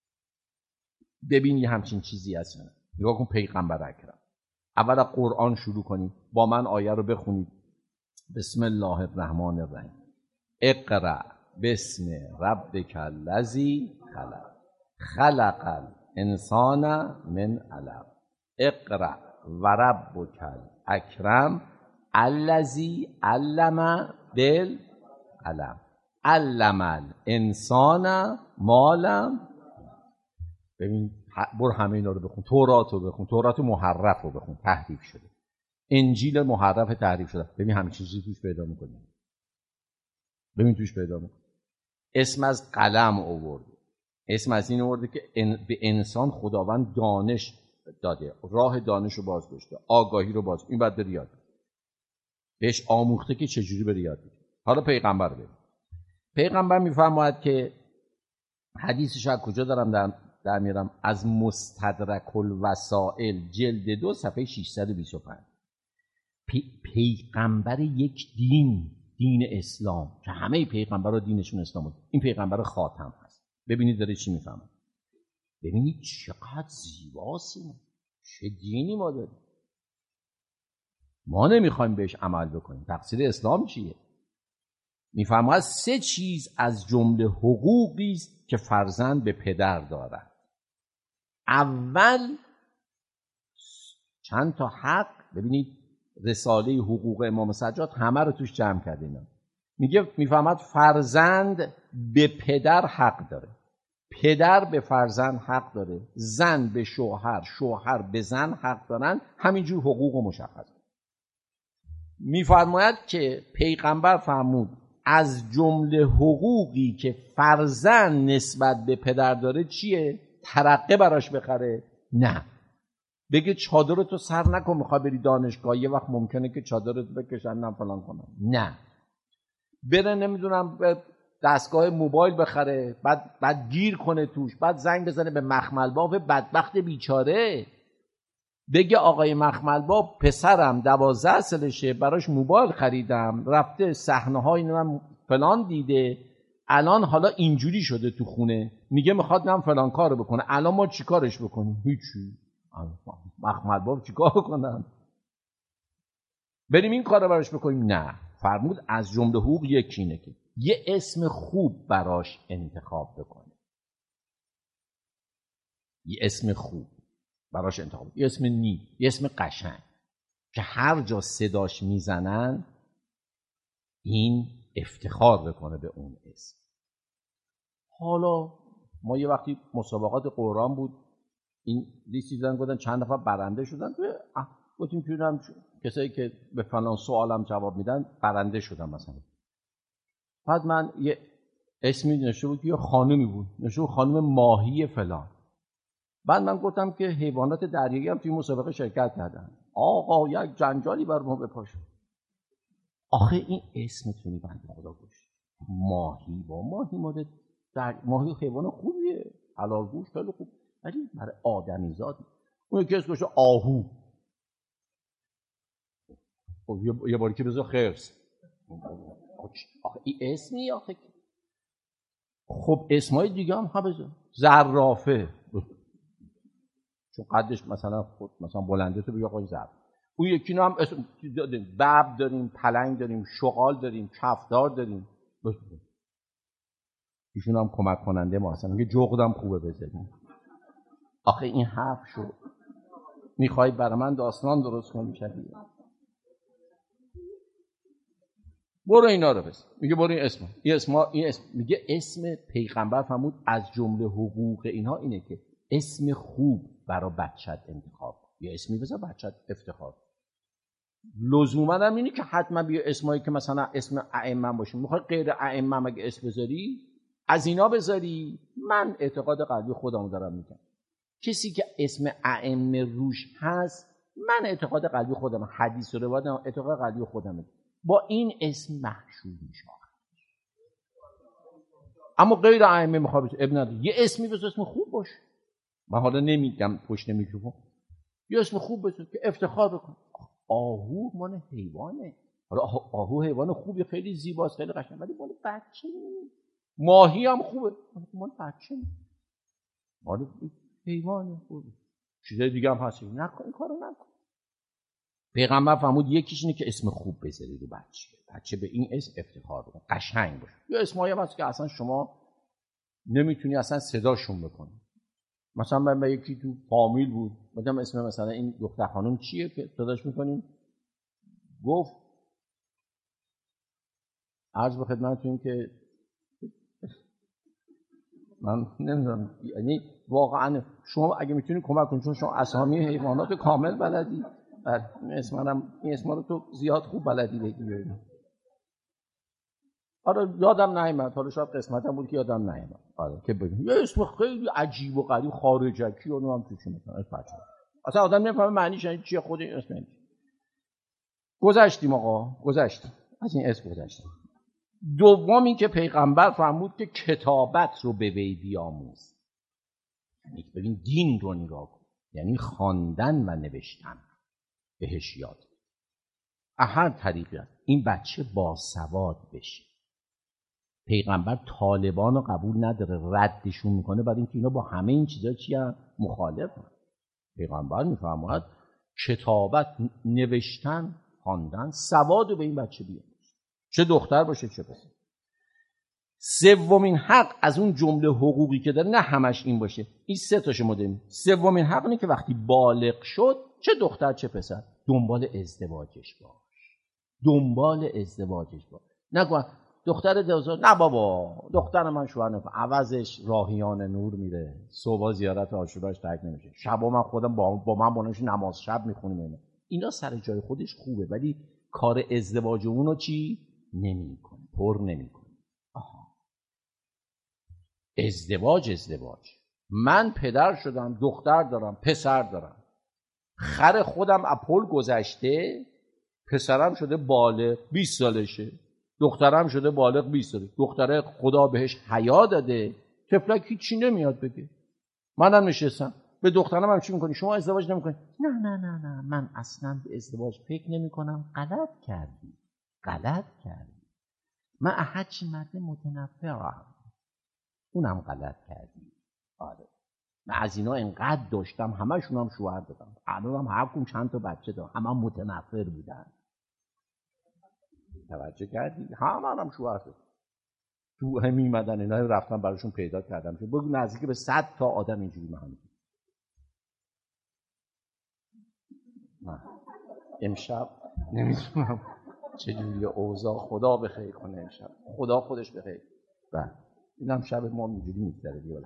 A: ببین یه همچین چیزی هست. نگاه کن پیغمبر اکرم. اول از قرآن شروع کنید، با من آیه رو بخونید. بسم الله الرحمن الرحیم. اقرأ بسم ربک الذی خلق خلق الانسان من علق اقرأ و ربک الاکرم الذی علم بالقلم علم الانسان ما لم. ببین برو همه اینا رو بخون. تورات رو بخون، تورات محرف رو بخون، تحریف شده. انجیل محرف تحریف شده. ببین همین چیزی توش پیدا می‌کنی. ببین توش پیدا می‌کنی. اسم از قلم آورده. اسم از این آورده که به انسان خداوند دانش داده، راه دانش رو باز گذاشته، آگاهی رو باز. این بعد بری یاد بهش آموخته که چجوری بری یاد بگیره. حالا پیغمبر ببین. پیغمبر میفرماید که حدیثش از کجا دارم در در میارم؟ از مستدرک الوسائل جلد دو صفحه ششصد و بیست و پنج. پی، پیغمبر یک دین، دین اسلام که همه پیغمبرها دینشون اسلام بود، این پیغمبر خاتم هست. ببینید داره چی میفهمه. ببینید چقدر زیباست، چه دینی ما داریم. ما نمیخوایم بهش عمل بکنیم. تقصیر اسلام چیه؟ میفرماید سه چیز از جمله حقوقی است که فرزند به پدر دارد. اول چند تا حق. ببینید رساله حقوق امام سجاد همه رو توش جمع کرده. اینا میگه، میفهمد فرزند به پدر حق داره، پدر به فرزند حق داره، زن به شوهر، شوهر به زن حق دارن. همینجور حقوق و مشخص. میفرماید که پیغمبر فرمود از جمله حقوقی که فرزند نسبت به پدر داره چیه؟ ترقه براش بخره؟ نه. بگه چادر تو سر نکن میخوای بری دانشگاه، یه وقت ممکنه که چادرت بکشن نه فلان کنن. نه. بره نمیدونم دستگاه موبایل بخره، بعد بعد گیر کنه توش، بعد زنگ بزنه به مخمل باب بدبخت بیچاره، بگه آقای مخمل باب پسرم دوازده سالشه براش موبایل خریدم، رفته صحنه‌های من فلان دیده، الان حالا اینجوری شده تو خونه، میگه میخواد من فلان کارو بکنه، الان ما چیکارش بکنیم؟ هیچی. مخمل باب چیکار کنم؟ بریم این کارو براش بکنیم؟ نه. فرمود از جمله حقوق یکی اینه که یه اسم خوب براش انتخاب بکنه. یه اسم خوب براش انتخاب، یه اسم نیک، یه اسم قشنگ که هر جا صداش میزنن این افتخار بکنه به اون اسم. حالا ما یه وقتی مسابقات قرآن بود، این لیستی زدن گفتن چند نفر برنده شدن، گفتیم که کسایی که به فلان سوالم جواب میدن برنده شدن. مثلا بعد من یه اسمی نوشته بود که یه خانومی بود، نوشته بود خانم ماهی فلان. بعد من گفتم که حیوانات دریایی هم توی مسابقه شرکت کردن. آقا یک جنجالی بر ما بپاشه. آخه این اسمتونی بنده خدا گوش ماهی، با ماهی مورد در ماهی حیوان خوبیه، حلال گوش خیلی خوب، ولی برای آدمیزاد اون یکی اسمش آهو. خب یه باری که بذار خرس. آخه این اسمی آخه. خب اسمای دیگه هم ها بذار. زرافه. چون قدش مثلا خود مثلا بلنده تو بگی آقای زرافه. اون یکی هم اسم داریم، ببر داریم، پلنگ داریم، شغال داریم، کفدار داریم. ایشون هم کمک کننده ما هستن. میگه جغدم خوبه بذاریم. آخه این حرف شد. میخوای برای من داستان درست کنی شبیه. برو اینا رو بس. میگه برو این اسم. این اسم این اسم میگه اسم پیغمبر فرمود از جمله حقوق اینها اینه که اسم خوب برای بچت انتخاب. یه اسمی بذار بچت افتخار. لزوما هم اینه که حتما بیا اسمایی که مثلا اسم ائمه باشه. میخوای غیر ائمه مگه اسم بذاری؟ از اینا بذاری. من اعتقاد قلبی خودمو دارم میگم. کسی که اسم ائمه روش هست، من اعتقاد قلبی خودم، حدیث و روایت اعتقاد قلبی خودمه، با این اسم محشور میشه. اما غیر ائمه میخواد ابن نداره. یه اسمی بذار اسم خوب باشه. من حالا نمیگم پشت میکروفون. یه اسم خوب بذار که افتخار بکن. آهو مال حیوانه. حالا آهو حیوان خوبی، خیلی زیباست، خیلی قشنگه، ولی مال بچه نیست. ماهی هم خوبه، مال بچه نیست. مال حیوانه خوبه. چیزای دیگه هم هست. نکن این کارو نکن. پیغمبر فرمود یکیش اینه که اسم خوب بذاری رو بچه. بچه به این اسم افتخار بکنه، قشنگ باشه. یا اسمایی هست که اصلا شما نمیتونی اصلا صداشون بکنی. مثلا من به یکی تو فامیل بود، بودم اسم مثلا این دختر خانم چیه که صداش میکنیم؟ گفت عرض به خدمتتون که من نمیدونم، یعنی واقعا شما اگه میتونی کمک کنید، چون شما اسامی حیوانات کامل بلدی، اسم منم این اسما رو تو زیاد خوب بلدی بگی. آره یادم نیامد، حالا شاید قسمتم بود که یادم نیامد. آره که بگیم یه اسم خیلی عجیب و غریب خارجکی و نمیدونم چی میگن اسم بچه. اصلا آدم نمیفهمه معنیش یعنی چیه خود این اسم. گذشتیم آقا، گذشتیم. از این اسم گذشتیم. دوم این که پیغمبر فرمود که کتابت رو به وی بیاموز. یعنی ببین دین رو نگاه کن. یعنی خواندن و نوشتن بهش یاد. هر طریقی هست این بچه باسواد بشه. پیغمبر طالبان رو قبول نداره، ردشون میکنه، برای اینکه اینا با همه این چیزا چی هم مخالفن. پیغمبر میفرماید کتابت، نوشتن، خواندن، سواد رو به این بچه بیاموز، چه دختر باشه چه پسر. سومین حق از اون جمله حقوقی که داره، نه همش این باشه، این سه تاشو ما داریم. سومین حق اینه که وقتی بالغ شد، چه دختر چه پسر، دنبال ازدواجش باش. دنبال ازدواجش باش. نگو دختر دوزار، نه بابا دختر من شوهر نمیکنه، عوضش راهیان نور میره، صبح زیارت عاشوراش ترک نمیشه، شبا من خودم با, با من بانش نماز شب میخونیم. اینا اینا سر جای خودش خوبه، ولی کار ازدواج اونو چی نمیکنه، پر نمیکنه. آها ازدواج ازدواج من پدر شدم، دختر دارم، پسر دارم، خر خودم اپل گذشته، پسرم شده بالغ بیست سالشه، دخترم شده بالغ بیست ساله. دختره خدا بهش حیا داده، طفلک هیچی نمیاد بگه. منم نشستم به دخترم هم چی میکنی؟ شما ازدواج نمیکنی؟ نه نه نه نه من اصلا به ازدواج فکر نمیکنم. غلط کردی، غلط کردی. من احد مرد متنفرم. اونم غلط کردی. آره من از اینا انقدر داشتم، همشون هم شوهر دادم، الانم هر کدوم چند تا بچه دارم، همه هم متنفر بودن. توجه کردی؟ همه هم شوهر دادم. تو هم میمدن اینا رفتم براشون پیدا کردم. بگو نزدیک به صد تا آدم اینجوری من. نه امشب نمیدونم چجوری اوضاع، خدا بخیر کنه امشب، خدا خودش بخیر. بله اینم شب ما اینجوری میگذره دیگه.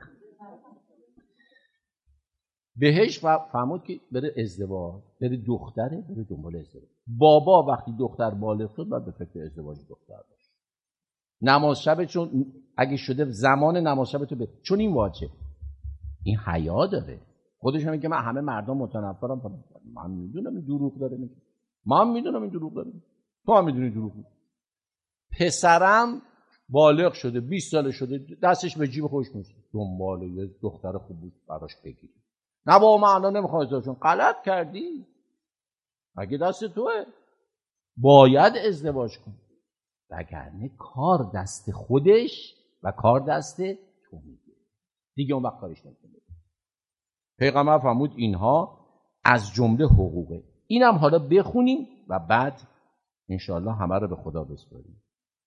A: بهش فهمود که بره ازدواج، بره دختره، بره دنبال ازدواج. بابا وقتی دختر بالغ شد باید به فکر ازدواج دختر باشه. نماز شب، چون اگه شده زمان نماز شب تو به، چون این واجب، این حیا داره. خودش هم میگه من همه مردم متنفرم. من میدونم این دروغ داره میگه، من میدونم این دروغ داره، تو هم میدونی دروغ میگه. پسرم بالغ شده، بیست ساله شده، دستش به جیب خودش نیست، دنبال یه دختر خوب بود براش بگیری. نه بابا من الان نمیخوام ازدواج کنم. غلط کردی، اگه دست توئه. باید ازدواج کنه، وگرنه کار دست خودش و کار دست تو میگه دیگه، اون وقت کارش نمیکنه. پیغمبر فرمود اینها از جمله حقوقه. اینم حالا بخونیم و بعد انشاءالله همه رو به خدا بسپاریم.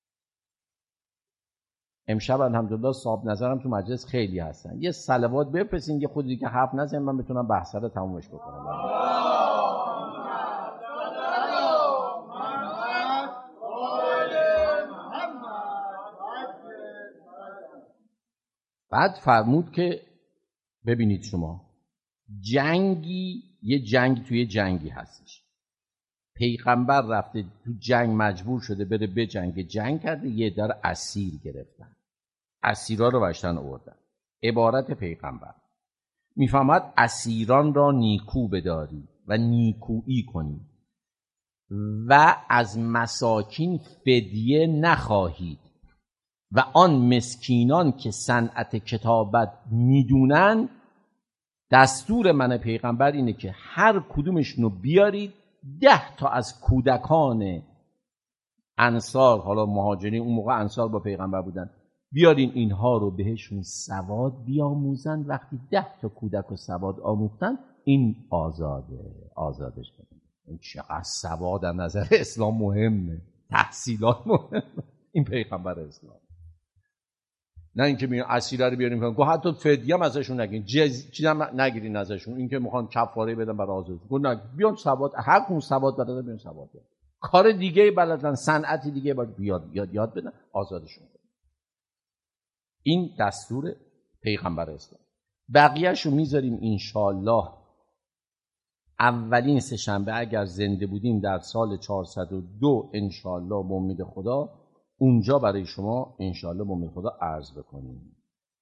A: امشب الحمدلله صاحب نظرم تو مجلس خیلی هستن، یه صلوات بفرستین، یه خود دیگه حرف نزنیم، من بتونم بحث رو تمومش بکنم. بعد فرمود که ببینید شما جنگی، یه جنگ توی جنگی هستش، پیغمبر رفته تو جنگ مجبور شده بره به جنگ، جنگ کرده، یه در اسیر گرفتن، اسیرا رو بشتن آوردن. عبارت پیغمبر میفهمد اسیران را نیکو بداری و نیکویی کنی و از مساکین فدیه نخواهید و آن مسکینان که صنعت کتابت میدونن، دستور من پیغمبر اینه که هر کدومشون رو بیارید، ده تا از کودکان انصار، حالا مهاجرین اون موقع انصار با پیغمبر بودن، بیارین اینها رو بهشون سواد بیاموزن. وقتی ده تا کودک رو سواد آموختن، این آزاده، آزادش کنید. این چقدر سواد از نظر اسلام مهمه، تحصیلات مهمه. این پیغمبر اسلام، نه اینکه میان اسیره رو بیاریم کنن، گو حتی فدیه هم ازشون نگیرین، چیزی هم نگیرین ازشون، اینکه میخوان کفاره بدن برای آزادی، گو نه، بیان سواد، هر کدوم سواد بلدن بیان سواد بدن، کار دیگه بلدن، صنعت دیگه باید بیاد یاد یاد بدن، آزادشون بدن. این دستور پیغمبر اسلام. بقیه‌شو میذاریم انشالله اولین سه شنبه اگر زنده بودیم در سال چهارصد و دو انشالله به امید خدا اونجا برای شما انشالله به امید خدا عرض بکنیم.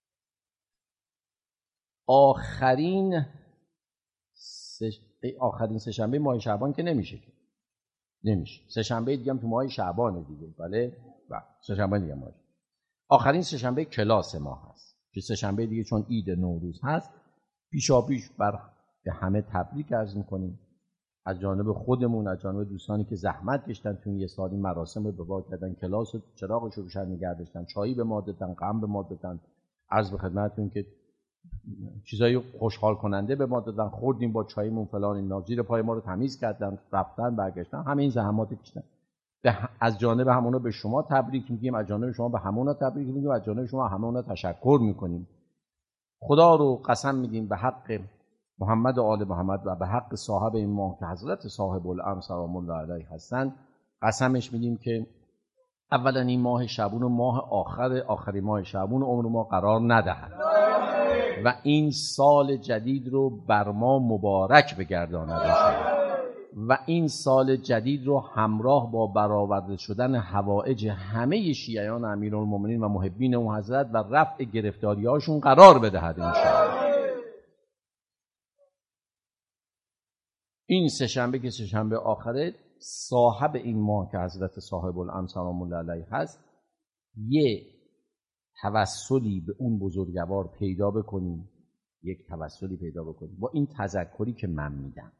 A: آخرین سه آخرین سه شنبه ماه شعبان که نمیشه که نمیشه سه شنبه دیگه هم تو ماه شعبان دیگه، بله بله سه شنبه دیگه ماه. آخرین سه شنبه کلاس ما هست که سه شنبه دیگه چون عید نوروز هست پیشا پیش بر به همه تبریک عرض می‌کنیم، از جانب خودمون، از جانب دوستانی که زحمت کشیدن تو این یه سال این مراسم رو به پا کردن، کلاس و چراغش رو روشن نگه داشتن، چایی به ما دادن، غم به ما دادن، عرض به خدمتتون که چیزای خوشحال کننده به ما دادن، خوردیم با چایمون فلان، اینا زیر پای ما رو تمیز کردن، رفتن برگشتن، همه این زحمات کشیدن. از جانب همونا به شما تبریک میگیم، از جانب شما به همونا تبریک میگیم، از جانب شما همونا تشکر میکنیم. خدا رو قسم میدیم به حق محمد و آل محمد و به حق صاحب این ماه که حضرت صاحب الامر سلام الله علیه هستن، قسمش میدیم که اولا این ماه شعبان و ماه آخر آخری ماه شعبان عمر ما قرار ندهد و این سال جدید رو بر ما مبارک بگرداند و این سال جدید رو همراه با برآورده شدن حوائج همه شیعیان امیرالمومنین و محبین اون حضرت و رفع گرفتاری‌هاشون قرار بدهد انشاءالله. این سه شنبه که سه شنبه آخره، صاحب این ماه که حضرت صاحب الامر سلام الله علیه هست، یه توسلی به اون بزرگوار پیدا بکنیم، یک توسلی پیدا بکنیم با این تذکری که من میدم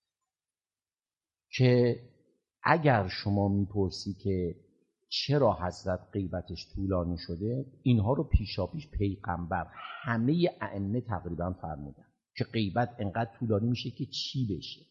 A: که اگر شما میپرسی که چرا حضرت غیبتش طولانی شده، اینها رو پیشا پیش پیغمبر همه ائمه تقریبا فرمودن که غیبت انقدر طولانی میشه که چی بشه،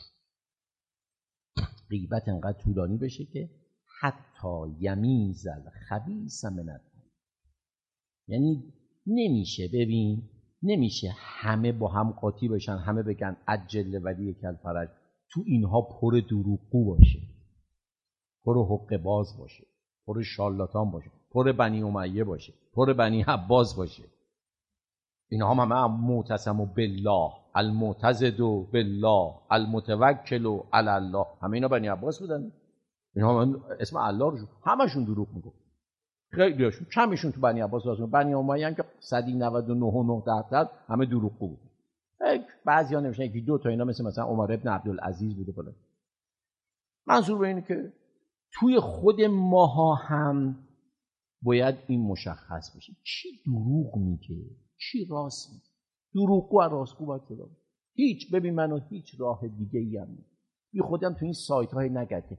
A: غیبت انقدر طولانی بشه که حتی یمیز الخبیث من الطیب، یعنی نمیشه، ببین نمیشه همه با هم قاطی بشن، همه بگن عجل ولی کالفرج، تو اینها پر دروغگو باشه، پر حقه باز باشه، پر شارلاتان باشه، پر بنی امیه باشه، پر بنی عباس باشه. اینها هم همه معتصم بالله، المعتضد بالله، المتوکل علی الله، همه اینا بنی عباس بودن. اینها هم اسم الله رو همشون دروغ میگن، خیلیشون، کمشون تو بنی عباس واسه بنی امیه که صد و نود و نه و نه درصد همه دروغگو بود. بعضیا نمیشن یکی دو تا اینا مثل مثلا عمر ابن عبدالعزیز بوده بالا. منظور به اینه که توی خود ماها هم باید این مشخص بشه چی دروغ میگه چی راست میگه. دروغگو و راستگو باید جدا باشه. هیچ ببین منو هیچ راه دیگه ای هم نیست. بی خودم تو این سایت های نگرده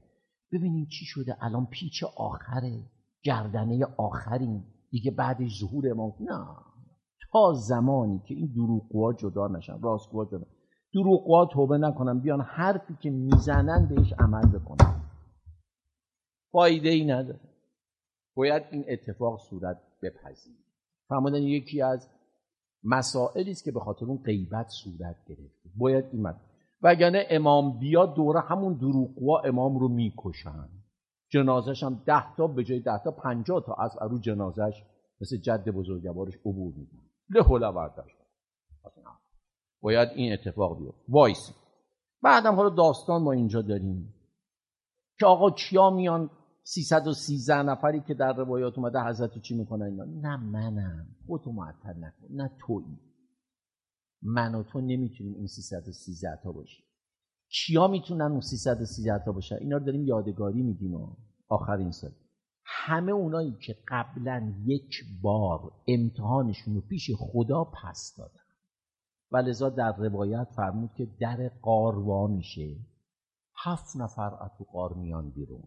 A: ببینیم چی شده الان، پیچ آخره، گردنه آخرین دیگه، بعدش ظهور امام. نه، تا زمانی که این دروغگوها جدا نشن، راستگوها جدا، دروغگوها توبه نکنن، بیان حرفی که میزنن بهش عمل بکنن، فایده ای نداره. باید این اتفاق صورت بپذیره. فرمودن یکی از مسائلی است که به خاطر اون غیبت صورت گرفته، باید این مد... وگرنه امام بیاد دوره همون دروغگوها امام رو میکشن، جنازش هم ده تا به جای ده تا پنجاه تا از ارو جنازش مثل جد بزرگوارش عبور میکنن. له حول وردش. باید این اتفاق بیاد. وایس بعدم حالا داستان ما اینجا داریم که آقا کیا میان سیصد و سیزده نفری که در روایات اومده حضرت چی میکنن اینا؟ نه منم، خودتو معطل نکن، نه تویی، من و تو نمیتونیم این سیصد و سیزده تا باشیم. کیا میتونن اون سیصد و سیزده تا باشن؟ اینا رو داریم یادگاری میدیم و آخرین سال همه اونایی که قبلا یک بار امتحانشون رو پیش خدا پس دادن و لذا در روایت فرمود که در غار وا میشه، هفت نفر از تو غار میان بیرون،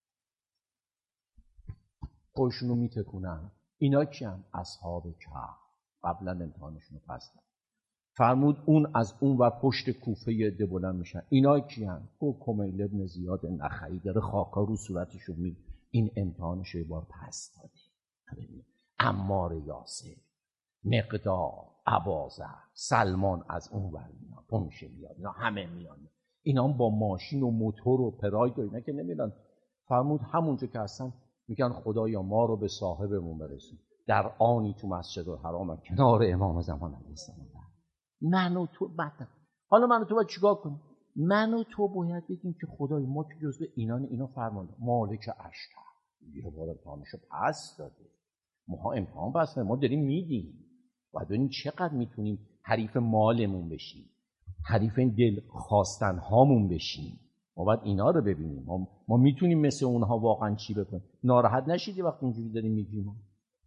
A: خودشون رو میتکونن. اینا کیان؟ اصحاب کهف، قبلا امتحانشون رو پس دادن. فرمود اون از اون و پشت کوفه یه بلند میشن. اینا کیان؟ گفت کمیل ابن زیاد نخعی، داره خاکا رو صورتشو می این امتحانش رو یه بار پس داده. عمار یاسر، مقدار، ابوذر، سلمان از اون ور میاد، پمشه میاد، اینا همه میان. اینا هم با ماشین و موتور و پراید و اینا که نمیدن. فرمود همونجا که هستن میگن خدایا ما رو به صاحبمون برسون. در آنی تو مسجد الحرام کنار امام زمان علیه السلام. من و تو بعد حالا من و تو باید چیکار کنیم؟ من و تو باید بگیم که خدای ما که جزو اینان اینا فرمانده مالک اشتر یه بار امتحانشو پس داده، ما امتحان پس داده، ما داریم میدیم، باید ببینیم چقدر میتونیم حریف مالمون بشیم، حریف این دل خواستن هامون بشیم. ما باید اینا رو ببینیم، ما, ما میتونیم مثل اونها واقعا چی بکنیم. ناراحت نشیدی وقتی اینجوری داریم میگیم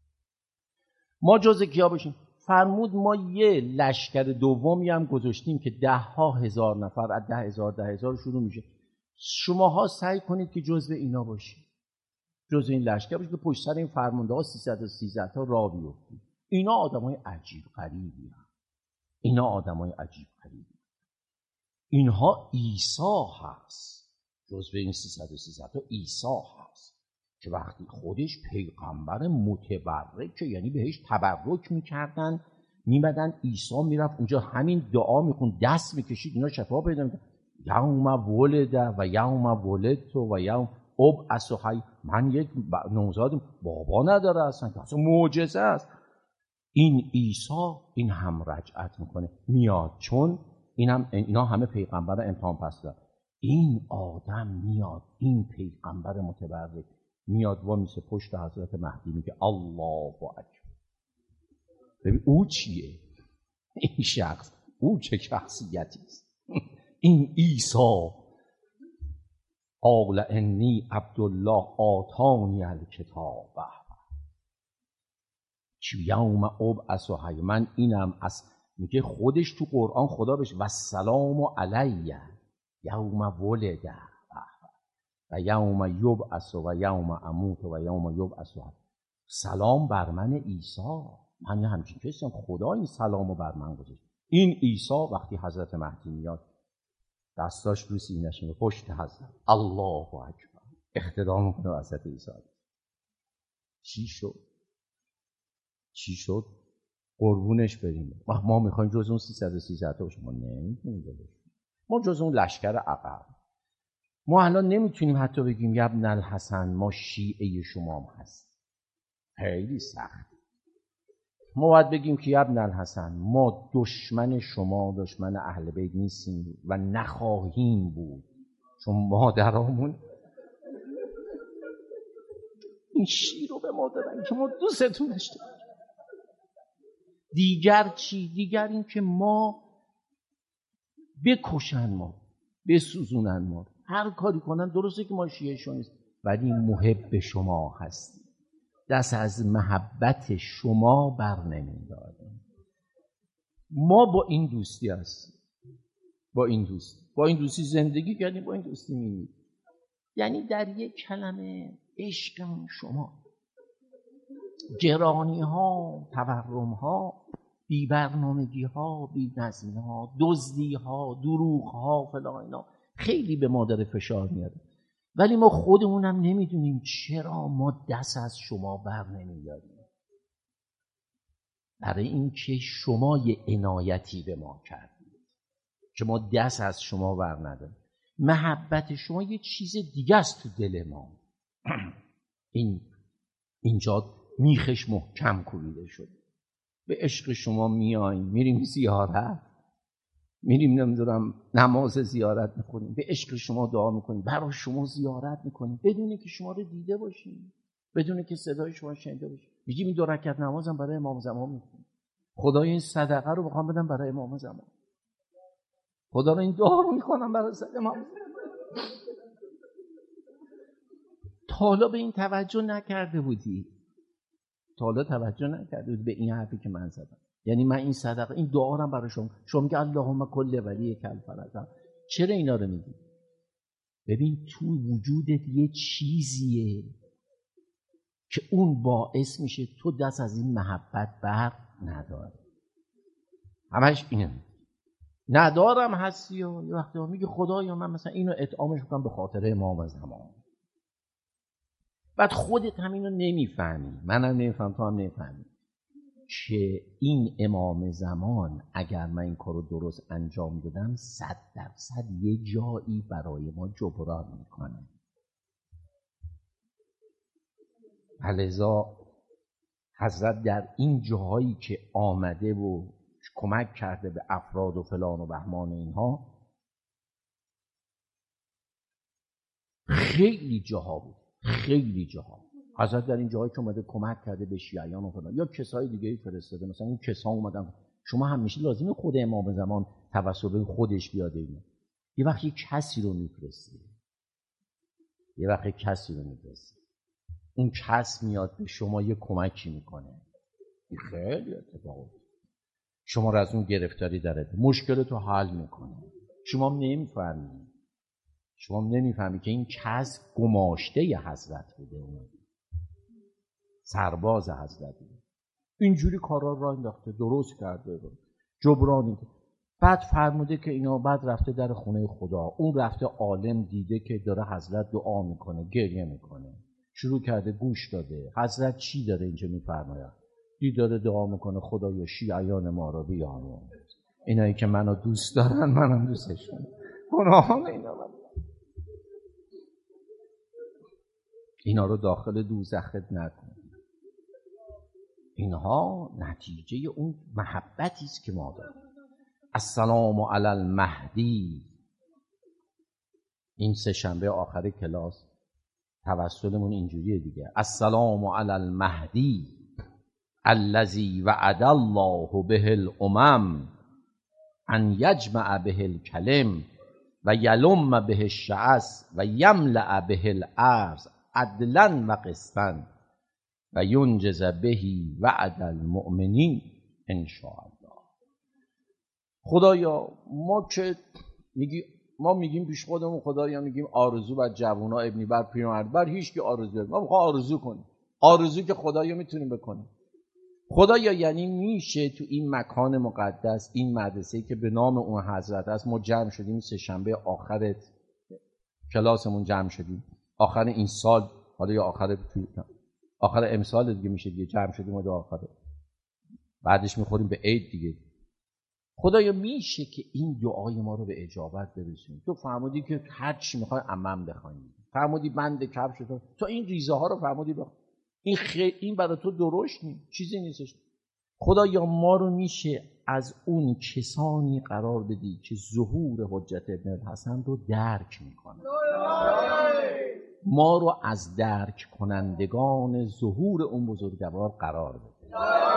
A: ما جزء کیا بشیم؟ فرمود ما یه لشکر دومی هم گذاشتیم که ده ها هزار نفر، از ده هزار ده هزار شروع میشه. شماها سعی کنید که جزء اینا باشید، جزء این لشکر باشید که پشت سر این فرمانده ها سیصد و سیزده تا راه بیفتید. اینا آدمای عجیب غریبی هم. اینا آدمای عجیب غریبی. اینها عیسی هست، جزء این سیصد و سیزده تا عیسی هست که وقتی خودش پیغمبر متبرک، یعنی بهش تبرک میکردن، میمدن عیسی میرفت اونجا همین دعا میخوند، دست میکشید اینا شفا پیدا میکردن. یوم ولد و یوم ولدت و یوم ابعث حی. من یک نوزادم، بابا نداره اصلا، که اصلا معجزه است. این عیسی این هم رجعت میکنه میاد، چون این هم اینا همه پیغمبر امتحان پس دادن. این آدم میاد، این پیغمبر متبرک میاد و میسه پشت حضرت مهدی میگه الله اکبر. ببین او چیه؟ این شخص او چه شخصیتی است؟ این عیسی قال انی عبدالله آتانی الکتاب یوم ابعث حی. من اینم از میگه خودش تو قرآن خدا بشه و السلام علیه یوم ولد و یوم یبعث و یوم اموت و یوم یبعث. سلام بر من عیسی، من همچین کسیم، خدا این سلامو بر من گذاشت. این عیسی وقتی حضرت مهدی میاد دستاش رو سینه‌ش میگه پشت حضرت الله اکبر، اقتدا میکنه حضرت عیسی. چی شد؟ چی شد؟ قربونش بریم. ما میخوایم جز اون سیصد و سیزده تا باشیم، ما نمیتونیم باشیم. ما جز اون لشکر عقب. ما الان نمیتونیم حتی بگیم یا ابن الحسن ما شیعه شما هم هست، خیلی سخت. ما باید بگیم که یا ابن الحسن ما دشمن شما، دشمن اهل بیت نیستیم و نخواهیم بود، چون مادرامون این شیر رو به ما دادن که ما دوستتون داشتیم. دیگر چی؟ دیگر این که ما بکشن ما، بسوزونن ما، هر کاری کنن. درسته که ما شیعه شما نیست ولی محب شما هستیم، دست از محبت شما بر نمیداریم. ما با این دوستی هستیم، با این دوستی با این دوستی زندگی کردیم، با این دوستی میمونیم.
B: یعنی در یک کلمه عشق شما، گرانی ها، تورم ها، بی برنامگی ها، بی نظمی ها، دزدی ها، دروغ ها، فلان اینا خیلی به ما داره فشار میاره، ولی ما خودمونم نمیدونیم چرا ما دست از شما بر نمیداریم. برای اینکه شما یه عنایتی به ما کردید که ما دست از شما بر نداریم. محبت شما یه چیز دیگه است تو دل ما. این اینجا میخش محکم کوبیده شد. به عشق شما میاییم، میریم زیارت، میریم نمیدونم نماز زیارت میکنیم، به عشق شما دعا میکنیم، برای شما زیارت میکنیم بدون که شما رو دیده باشیم، بدون که صدای شما شنیده باشیم. میگیم این دو رکعت نمازم برای امام زمان میکنیم، خدای این صدقه رو بخوام بدم برای امام زمان، خدا رو این دعا رو میکنم برای امام زمان. تا حالا به این توجه نکرده بودی؟ تا حالا توجه نکرده بودی به این حرفی که من زدم؟ یعنی من این صدقه، این دعا رو برای شما، شما میگه اللهم کل ولی کل فرزم، چرا اینا رو میگی؟ ببین تو وجودت یه چیزیه که اون باعث میشه تو دست از این محبت بر نداره. همش اینه، ندارم هستی و یه وقتی میگه خدایا من مثلا اینو اطعامش میکنم به خاطر امام زمان، بعد خودت هم اینو نمیفهمی، منم نمیفهم، تو هم نمیفهمی که این امام زمان اگر من این کارو درست انجام دادم صد درصد یه جایی برای ما جبران میکنه. لذا حضرت در این جاهایی که آمده و کمک کرده به افراد و فلان و بهمان اینها، خیلی جاها بود، خیلی جاها حضرت در این جاهایی که اومده کمک کرده به شیعیان و فلان، یا کسای دیگه فرستاده، مثلا این کسا اومدن. شما همیشه لازمه خود امام زمان توسل به خودش بیاده اینا. یه وقت یک کسی رو میفرسته، یه وقت یک کسی رو میفرسته، اون کس میاد به شما یه کمکی میکنه، خیلی اتفاقه، شما رو از اون گرفتاری داره، مشکلتو حل میکنه، شما نمیفهمی، شما نمیفهمی که این کس گماشته ی حضرت بوده، اون سرباز حضرت بوده، اینجوری کارا را انداخته، درست کرده رو جبرانی. بعد فرموده که اینا بعد رفته در خونه خدا، اون رفته عالم دیده که داره حضرت دعا میکنه، گریه میکنه، شروع کرده گوش داده حضرت چی داره اینجا میفرماید، دی داره دعا میکنه خدایا شیعیان ما رو بیامرز، اینایی که منو دوست دارن منم دوستشون، گناهان اینا رو اینا رو داخل دوزخت نکن. اینها نتیجه اون محبتی است که ما داریم. السلام علی المهدی. این سه شنبه آخر کلاس توسلمون اینجوریه دیگه. السلام علی المهدی الذی وعد الله به الامم ان یجمع به الکلم و یلم به الشعث و یملأ به الارض عدلا و قسطا و ینجز بهی وعد المؤمنین ان شاء الله. خدایا ما که میگی، ما میگیم پیش خودمون خدایا میگیم آرزو بر جوونا ابنی بر پیرمرد بر، هیچ کی آرزو داره، ما میخوام آرزو کنیم، آرزو که خدایا میتونیم بکنیم. خدایا یعنی میشه تو این مکان مقدس، این مدرسه‌ای که به نام اون حضرت است، ما جمع شدیم سه شنبه آخر کلاسمون جمع شدیم، آخر این سال، حالا یا آخر آخر امسال دیگه میشه دیگه، جمع شدیم و آخر بعدش میخوریم به عید دیگه. خدایا میشه که این دعای ما رو به اجابت برسونی. تو فرمودی که هر چی میخوای عمم بخوانی، فرمودی بند کفش تو، تو این ریزه ها رو فرمودی بخوان، این خیلی این برای تو درشت نیست، چیزی نیستش. خدایا ما رو میشه از اون کسانی قرار بدی که ظهور حجت ابن الحسن رو درک میکنن، ما رو از درک کنندگان ظهور اون بزرگوار قرار بده.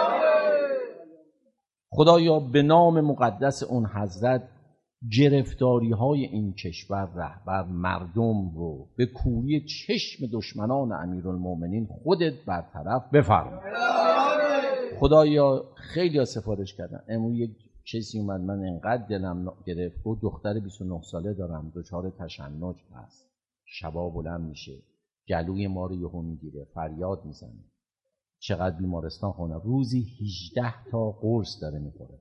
B: خدایا به نام مقدس اون حضرت گرفتاری های این کشور، رهبر، مردم رو به کوری چشم دشمنان امیرالمومنین خودت برطرف بفرما. خدایا خیلی ها سفارش کردن، امروز یک کسی اومد من انقدر دلم گرفت، و دختر بیست و نه ساله دارم، دچار تشنج هست، شبا بلند میشه، گلوی ما رو یهو میگیره، فریاد میزنه. چقدر بیمارستان خونه، روزی هجده تا قرص داره میخوره.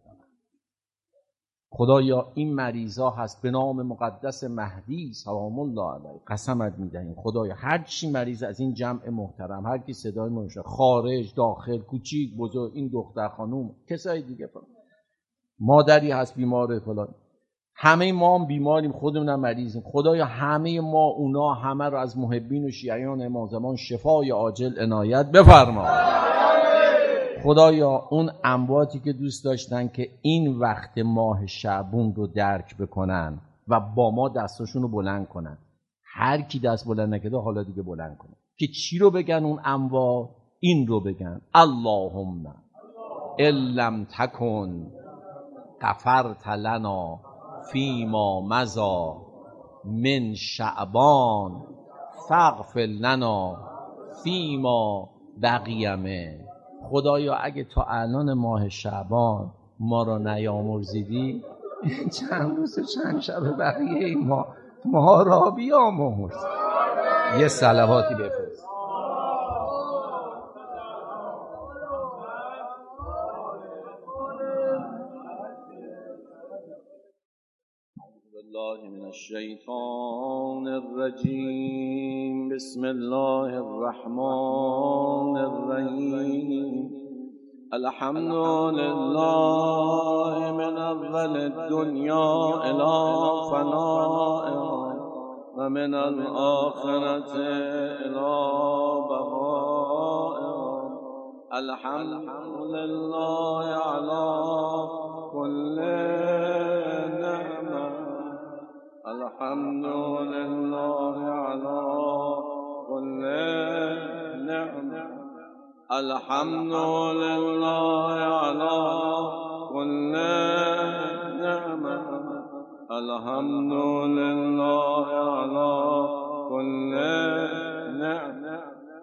B: خدایا این مریضا هست به نام مقدس مهدی سلام الله علیه قسمت میدهیم خدایا هر چی مریض از این جمع محترم، هر کی صدای ما میشه، خارج داخل کوچیک بزرگ، این دختر خانوم کسای دیگه فلان، مادری هست بیماره فلان، همه ما هم بیماریم، خودمون مریضیم. خدایا همه ما اونا همه رو از محبین و شیعیان امام زمان شفای عاجل عنایت بفرما. خدایا اون امواتی که دوست داشتن که این وقت ماه شعبون رو درک بکنن و با ما دستاشون رو بلند کنن، هر کی دست بلند نکرده حالا دیگه بلند کنه که چی رو بگن اون اموات؟ این رو بگن: اللهم الم تکن غفرت لنا فیما مضی من شعبان فاغفر لنا فیما بقی منه. خدایا اگه تا الان ماه شعبان ما را نیامرزیدی، چند روز چند شب بقیه این ما ما را بیامرز. یه صلواتی بفرست. بالله من الشیطان الرجیم. بسم الله الرحمن الرحیم. الحمد لله من اول الدنیا الی فنائها و من الاخرة الی بقائها. الحمد لله علی كل نعمة. الحمد لله على كل نعمة. الحمد لله على كل نعمة. الحمد لله على كل نعمة.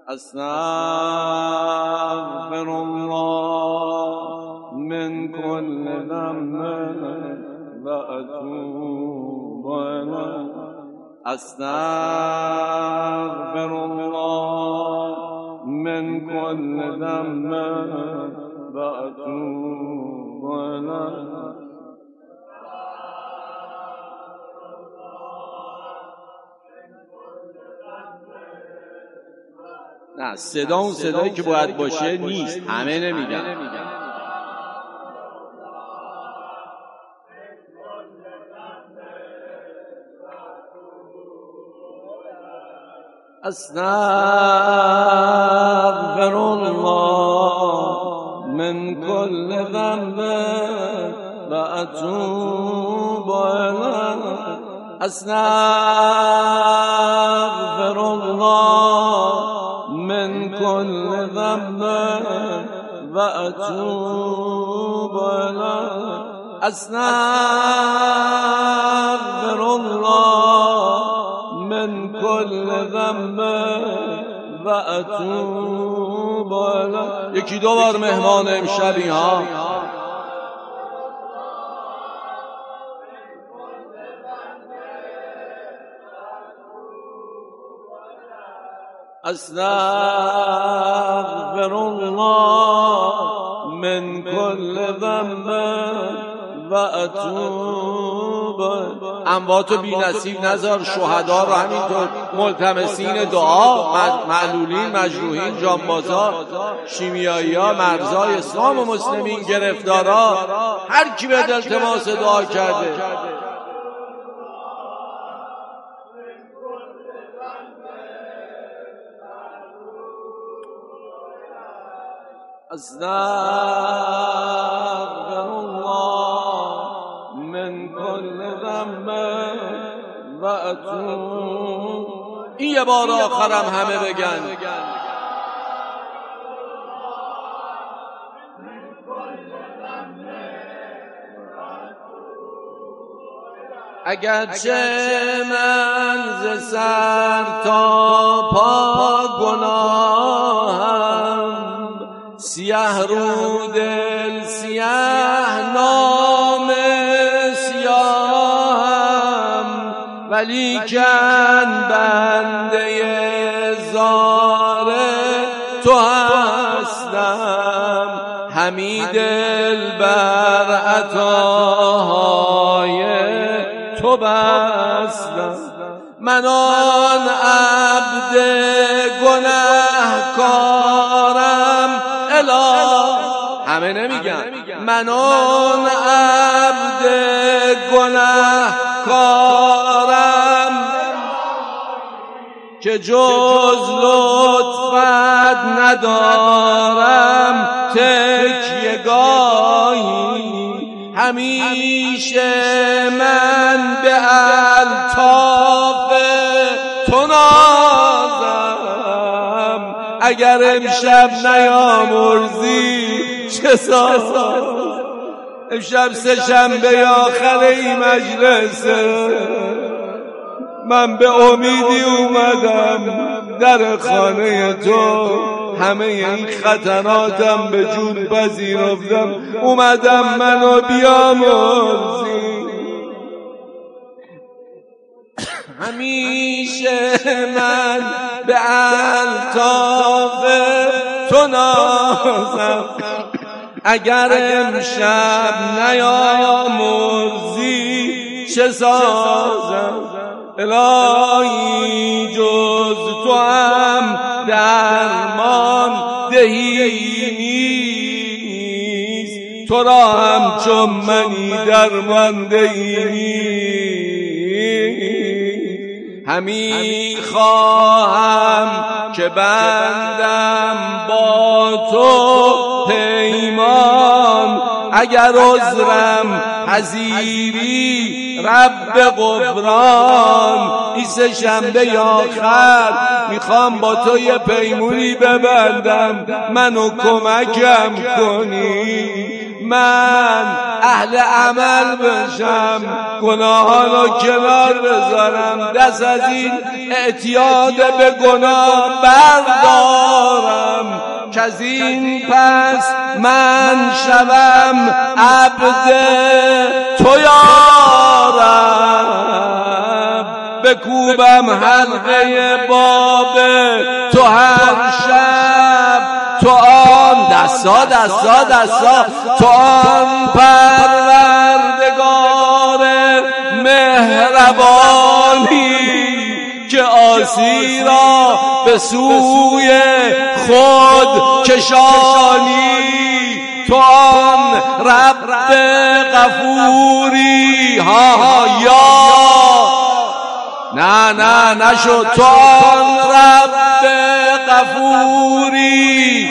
B: أستغفر الله من كل ذنب وأتوب إليه. أستغفر الله من كل ذنب وأتوب إليه. نه صدا اون صدایی که باید باشه نیست، همه نمیگن. أستغفر الله من كل ذنب وأتوب إليه. أستغفر الله من كل ذنب وأتوب إليه. أستغفر الله من كل ذنب و اتوب الیه. یکی دو بار مهمان امشبی ها. استغفر الله من كل ذنب و اتوب. امواتو بی نصیب نذار، شهدا رو همینطور، ملتمسین دعا، معلولین، مجروحین، جانبازا، شیمیایی ها، مرزای اسلام و مسلمین، گرفتارا، هر کی به التماس دعا کرده. استغفر الله من كل ذنب و اتوب. این یه بار آخرم همه بگن. اگرچه من ز سر تا پا گناهم، سیاه رو دل سیاه نام سیاهم، و ولیکن بنده زار تو هستم، همی دل بر عطاهای تو بستم. من آن عبد گنهکارم اله، همه نمیگن من آن عبد گنهکارم که جز لطفت ندارم تکیه گاهی، همیشه من به الطاف تو نازم. اگر امشب نیامرزی چه سازم، امشب سه شنبه آخر این مجلسه، من به امیدی اومدم در خانه تو، همه این خطراتم به جون پذیرفتم، اومدم منو بیامرزی. همیشه من به الطاف تو نازم، اگر امشب نیامرزی چه سازم. الهی جز تو هم درمان دهی نیست، تو را هم چون منی درمان دهی نیست. همی خواهم که بندم با تو پیمان، اگر عذرم پذیری رب غفران. این سه شنبه آخر میخوام با تو یه پیمونی ببندم، منو کمکم کنی، من اهل عمل بشم، گناهانو کنار بذارم، دست از این اعتیاد به گناه بردارم، که از این پس من شوم عبد تو یارم. بکوبم حلقه باب تو هر شب، تو آن دستا دستا دستا تو آن پروردگار مهربانی که عاصی را به سوی خود کشانی. تو آن رب غفوری، ها ها یا نه نه نشد، تو آن رب غفوری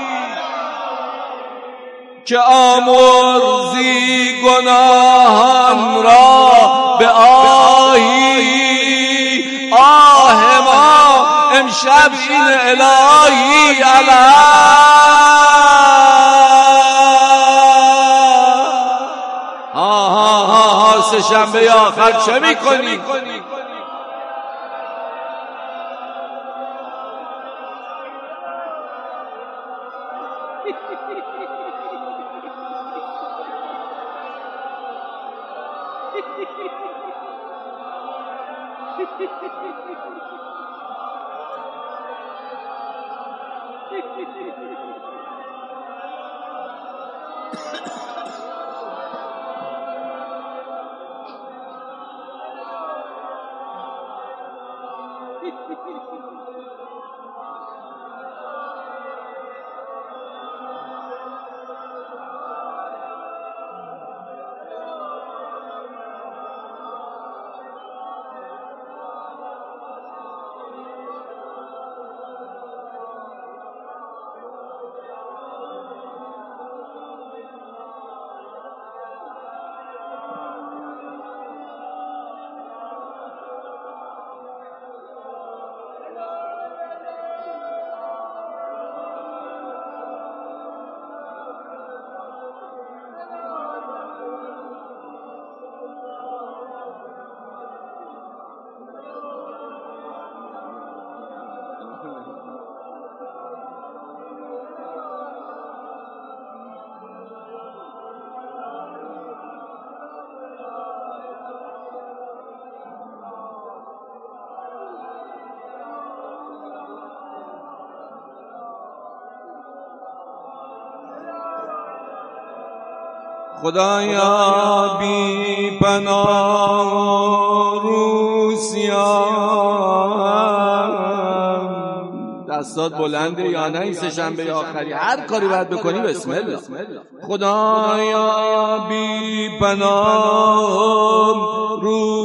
B: که آمرزی گناهان را به آهی. آه ما امشب این الهی علی ها ها ها ها سه شنبه آخر چه میکنی؟
C: خدایا بی پناه روسیام. دستات بلنده یا نه؟ این سه شنبه آخری هر کاری باید بکنی بسم الله. خدایا بی پناه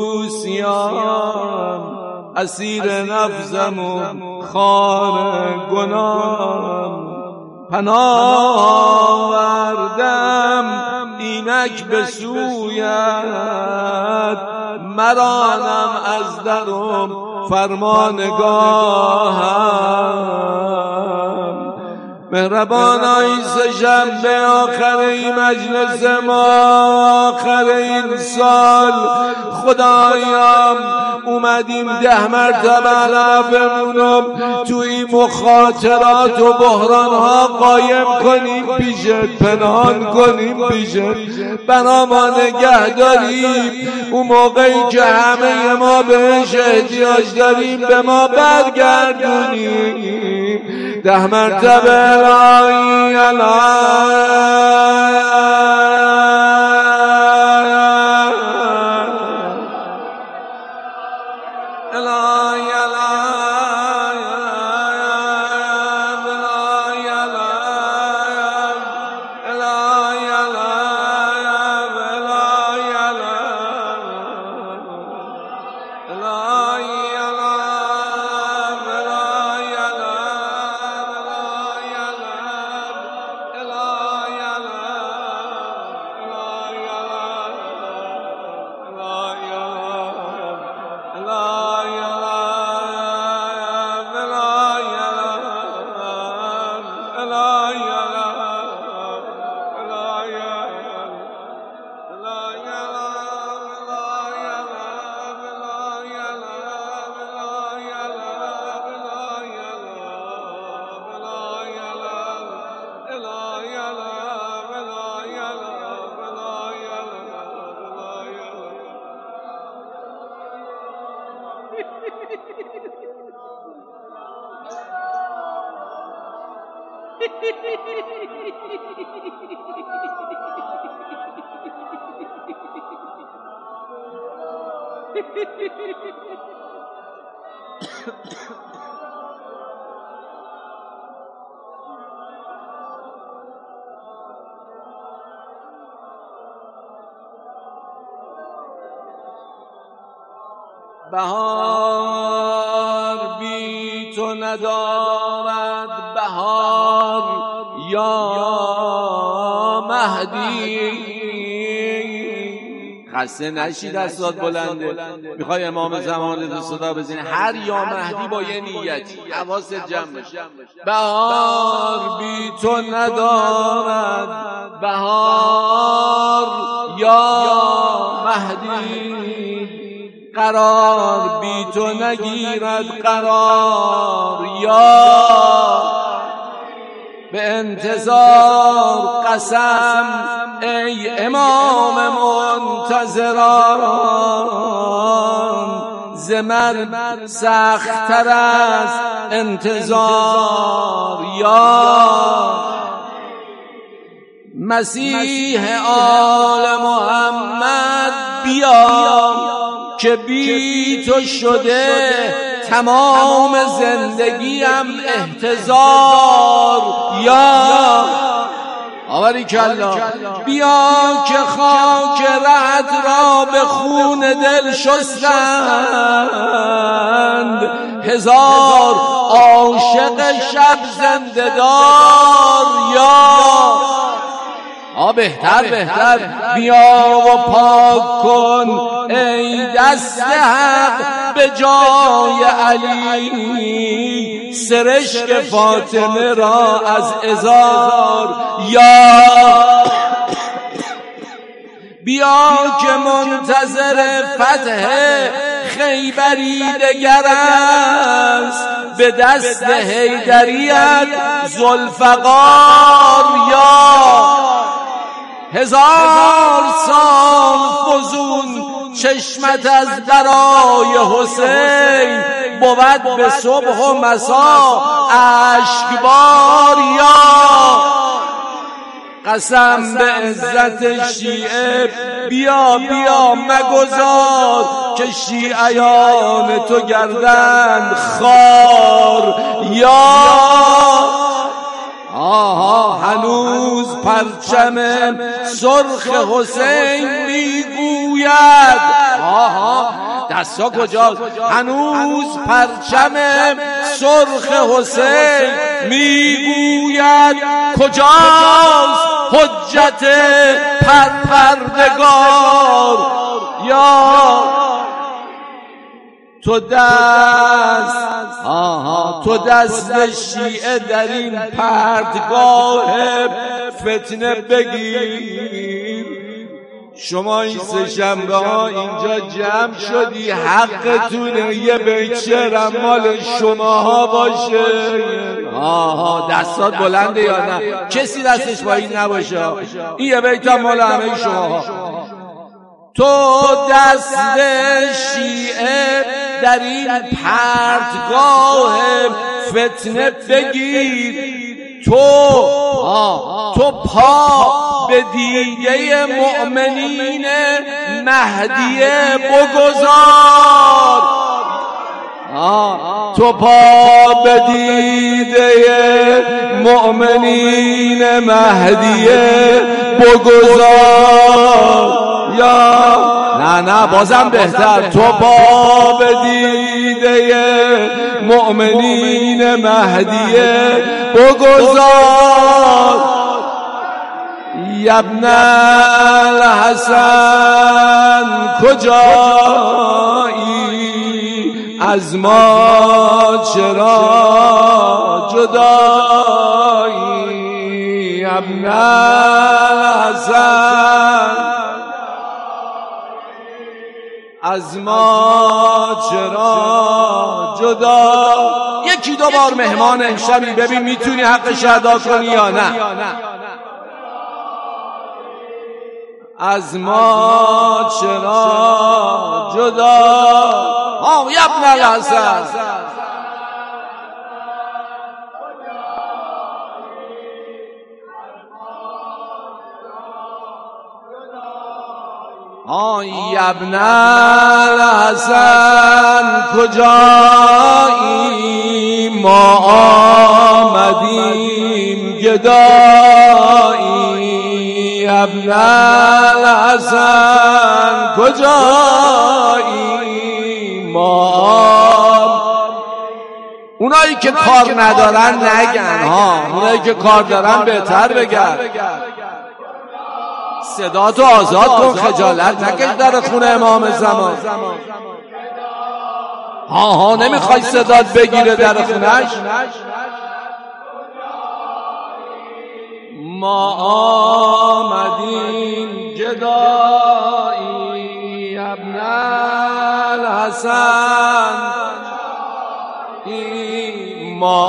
C: روسیام، اسیر نفسم و خار گناهم. پناه وردم اینک به سویت، مرانم از درم فرمانگاهم. مهربان آی سه شنبه آخر این مجلس ما، آخر این سال، خدایام اومدیم ده مرتبه علفمونم توی مخاطرات و بحران ها قایم کنیم پیشت، پنهان کنیم پیشت، بنا ما نگه داریم. اون موقعی که همه ما بهش احتیاج داریم به ما برگردونیم. ده مرتبه الهی الهی بهار بی تو ندارد بهار یا مهدی. خسته نشید، دستات بلنده. میخوای امام زمان رو صدا بزنی هر یا مهدی با یه نیتی، حواست جمع بشه. بهار بی تو ندارد بهار یا مهدی، قرار بی تو نگیرد قرار یا به انتظار قسم ای امام منتظران، ز مرگ سخت‌تر است انتظار یا مسیح آل محمد بیا که بی تو شده تمام زندگیم احتضار یا آوری کلا. بیا که خاک رهت را به خون دل شستند، هزار عاشق شب زنده دار یا آ بهتر بهتر. بیا و پاک کن ای دست حق به جای علی، سرشک فاطمه را از ازار یا بیا که منتظر فتح خیبری دگر است، به دست حیدریت ذوالفقار یا هزار سال فزون چشمت از برای حسین بود به صبح و مسا اشکبار یا قسم به عزت شیعه بیا بیا مگذار که شیعیان تو گردند خار. یا آها هنوز پرچم سرخ حسین میگوید. آها دستا کجاست؟ هنوز پرچم سرخ حسین میگوید کجاست حجت پروردگار. یا تو دست آها تو دست شیعه در این پرتگاه فتنه بگیر. شما این سه شنبه ها اینجا جمع شدی، حقتونه یه بیت شعرم مال شماها باشه. آها دستات بلنده یا نه؟ کسی دستش پایین نباشه. این یه بیت هم مال همه شماها. تو دست شیعه در این پرتگاه فتنه بگیر. تو تو پا به دیده مؤمنین مهدیه بگذار. تو پا به دیده مؤمنین مهدیه بگذار. یا نه نه بازم بهتر. تو پا به دیده مؤمنین مهدیه بگذار. ابن الحسن کجایی از ما چرا جدایی. ابن الحسن از ما چرا جدا. یکی دو بار مهمان امشبی ببین میتونی حقش ادا کنی یا نه. از ما چرا جدا. آه ابن الحسن آه ابن الحسن کجایی ما آمدیم گدایی. ابن الحسن کجایی ما. اونایی که کار ندارن نگن ها، اونایی که کار دارن بهتر بگن. صدا تو آزاد کن، خجالت نکش در خونه امام زمان. ها ها نمیخوای صدات بگیره در خونش. ما آمدیم گدایی. ابن الحسن ما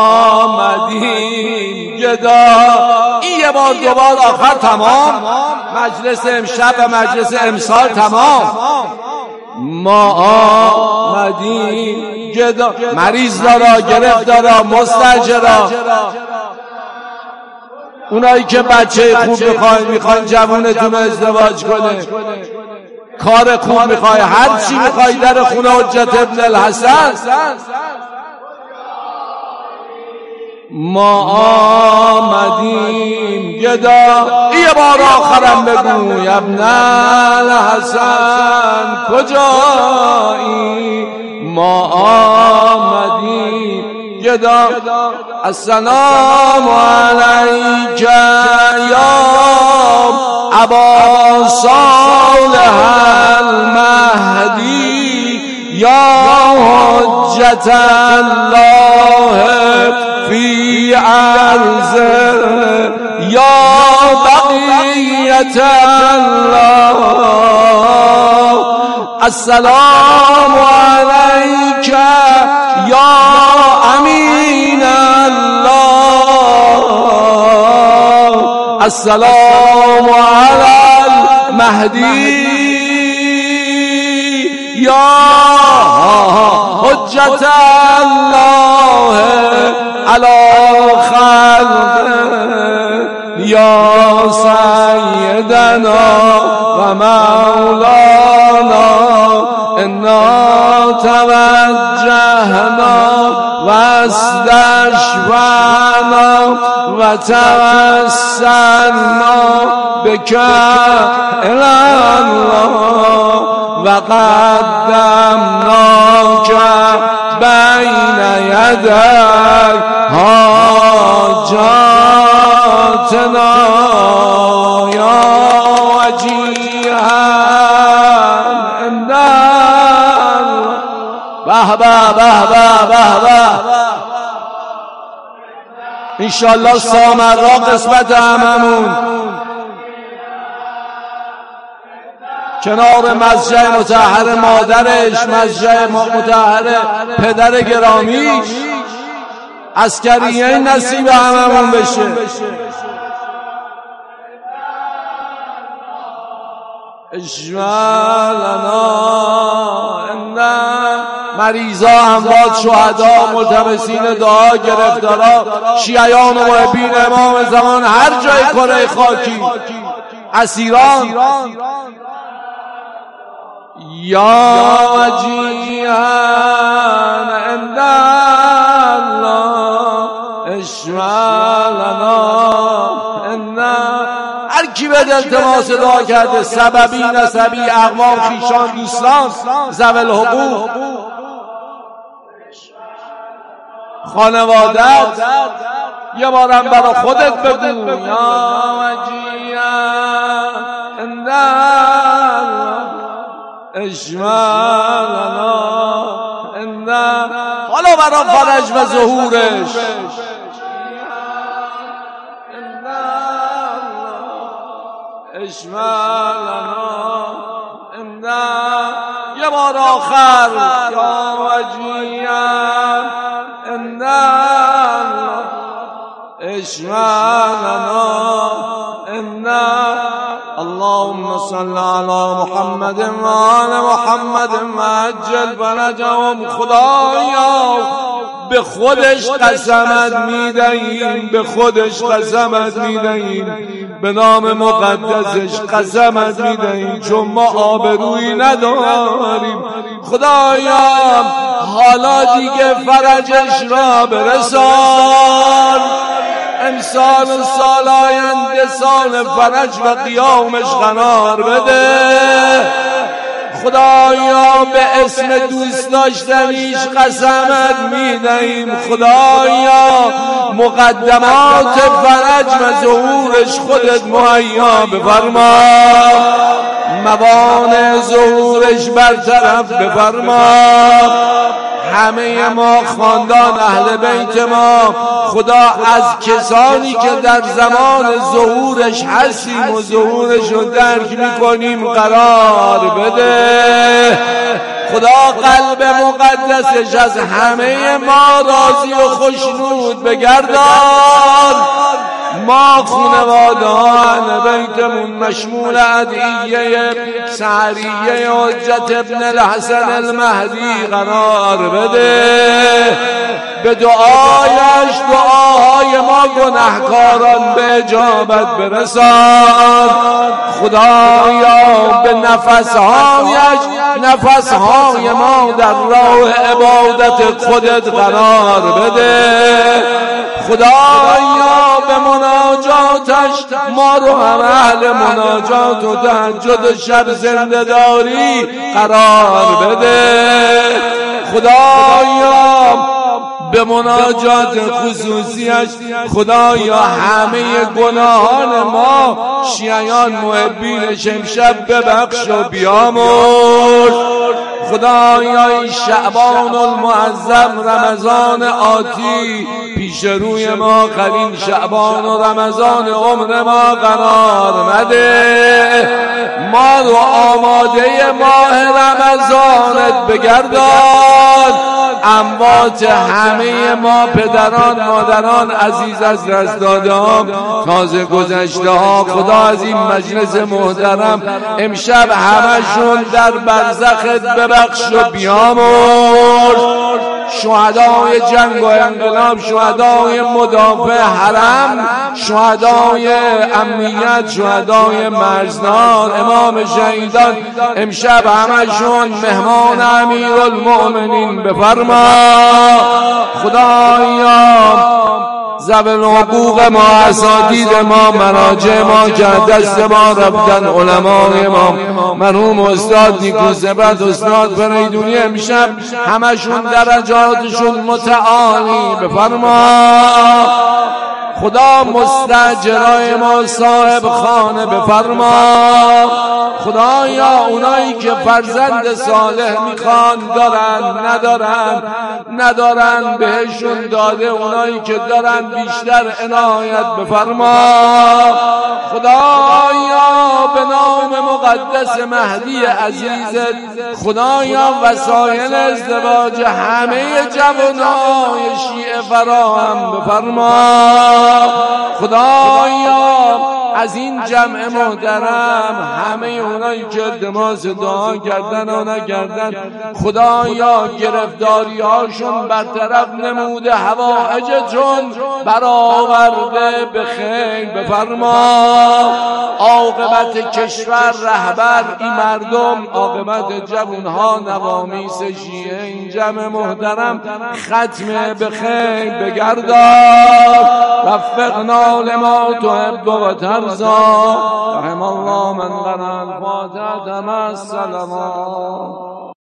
C: آمدیم گدا. این یه بار دو بار آخر تمام. مجلس امشب و مجلس امسال تمام. ما آمدیم گدا. مریض دارا، گرفتارا، مستاجرا، اونایی که بچه خوب میخواین، میخواین جوونتون رو ازدواج کنه، کار خوب میخوای، هر چی میخوای در خونه حجت ابن الحسن. ما آمدیم گدا. یه بار آخرم بگو ابن الحسن کجایی ما آمدیم گدا. السلام علیک یا ابا صالح المهدی یا حجت الله فی عرضه یا بقیت الله. السلام علیک یا امین الله. السلام علی المهدی یا حجت الله علی خلقه یا سیدنا و مولانا انا توجهنا و استشفعنا و توسلنا بک الی الله و قدمناک بین یدی حاجاتنا یا وجیها به به به به به به انشالله سامرا قسمت هممون کنار مسجد مطهر مادرش، مسجد مطهر پدر گرامیش، عسکریه نصیب هممون بشه. اشمالنا مریضا، اموات، شهدا، ملتمسین دعا، گرفتارا، شیعیان و محبین امام زمان هر جای کره خاکی، اسیران یا وجیهان عند الله اشمالنا عند هر کی به التماس دعا کرده، سببی نسبی، اقوام، خیشان، دوستان، ذوی الحقوق، خانوادت، یه بارم برا خودت بگو یا وجیهان عند الله اشمالنا عند حالا برا فرج و ظهورش اشمالنا عند یه بار آخر یا وجیهان عند اشمالنا عند اللهم صل علی محمد و آل محمد و عجل فرجهم. خدایا به خودش قسمت میدهیم، به خودش قسمت میدهیم، به نام مقدسش قسمت میدهیم، چون ما آبرویی نداریم. خدایا حالا دیگه فرجش را برسان، امسال و سال آینده سال فرج و قیامش قرار بده. خدایا به اسم دوست داشتنیش قسمت میدهیم. خدایا مقدمات فرج و ظهورش خودت مهیا بفرما، موانع ظهورش برطرف بفرما. همه ما خاندان اهل بیت ما خدا از کسانی که در زمان ظهورش هستیم و ظهورش رو درک میکنیم قرار بده. خدا قلب مقدسش از همه ما راضی و خوشنود بگردان. ما خانواده اهل بیتمون مشمول ادعیه سحریه حجت ابن الحسن المهدی قرار بده. به دعایش دعاهای ما گناهکاران به اجابت برسان. خدایا به نفسهایش نفسهای ما در راه عبادت خودت قرار بده. خدایا به مناجاتش ما رو هم اهل مناجات و تهجد و شب زنده داری قرار بده. خدایا به مناجات خصوصیش خدایا همه گناهان ما شیعیان محبینش امشب ببخش و بیامرز. خدایا این شعبان المعظم رمضان آتی پیش روی ما قرین شعبان و رمضان عمر ما قرار مده. ما رو آماده ماه رمضانت بگردان. اموات همه ما پدران مادران عزیز از دست داده ها تازه گذشته ها خدا از این مجلس محترم امشب همشون در برزخت ببخش و بیامرز. شهدای جنگ و انقلاب، شهدای مدافع حرم، شهدای امنیت، شهدای مرزدار، امام شهیدان امشب همشون مهمان امیرالمؤمنین بفرما. خدایا ذوی الحقوق ما، اساتید ما، مراجع ما که دست ما رفتن، علمای ما، مرحوم استاد نیکوزبد، استاد فریدونی امشب همشون درجاتشون متعالی بفرما. خدا مستاجرای ما صاحب خانه بفرما. خدایا اونایی که فرزند صالح میخوان دارن ندارن ندارن بهشون داده، اونایی که دارن بیشتر عنایت بفرما. خدایا به نام مقدس مهدی عزیزت، خدایا وسایل ازدواج همه جوانای شیعه فراهم بفرما. خدایا از این جمع محترم همه اونایی که التماس دعا کردن و نکردن، خدایا گرفتاری هاشون برطرف نموده، حوائجتون برآورده به خیر بفرما. عاقبت کشور، رهبر، این مردم، عاقبت جوانها نوامیس شیعه این جمع محترم ختم به خیر بگردان. وفقنا لما تحب و ترضى. رحم الله من قرأ الفاتحة مع السلامات.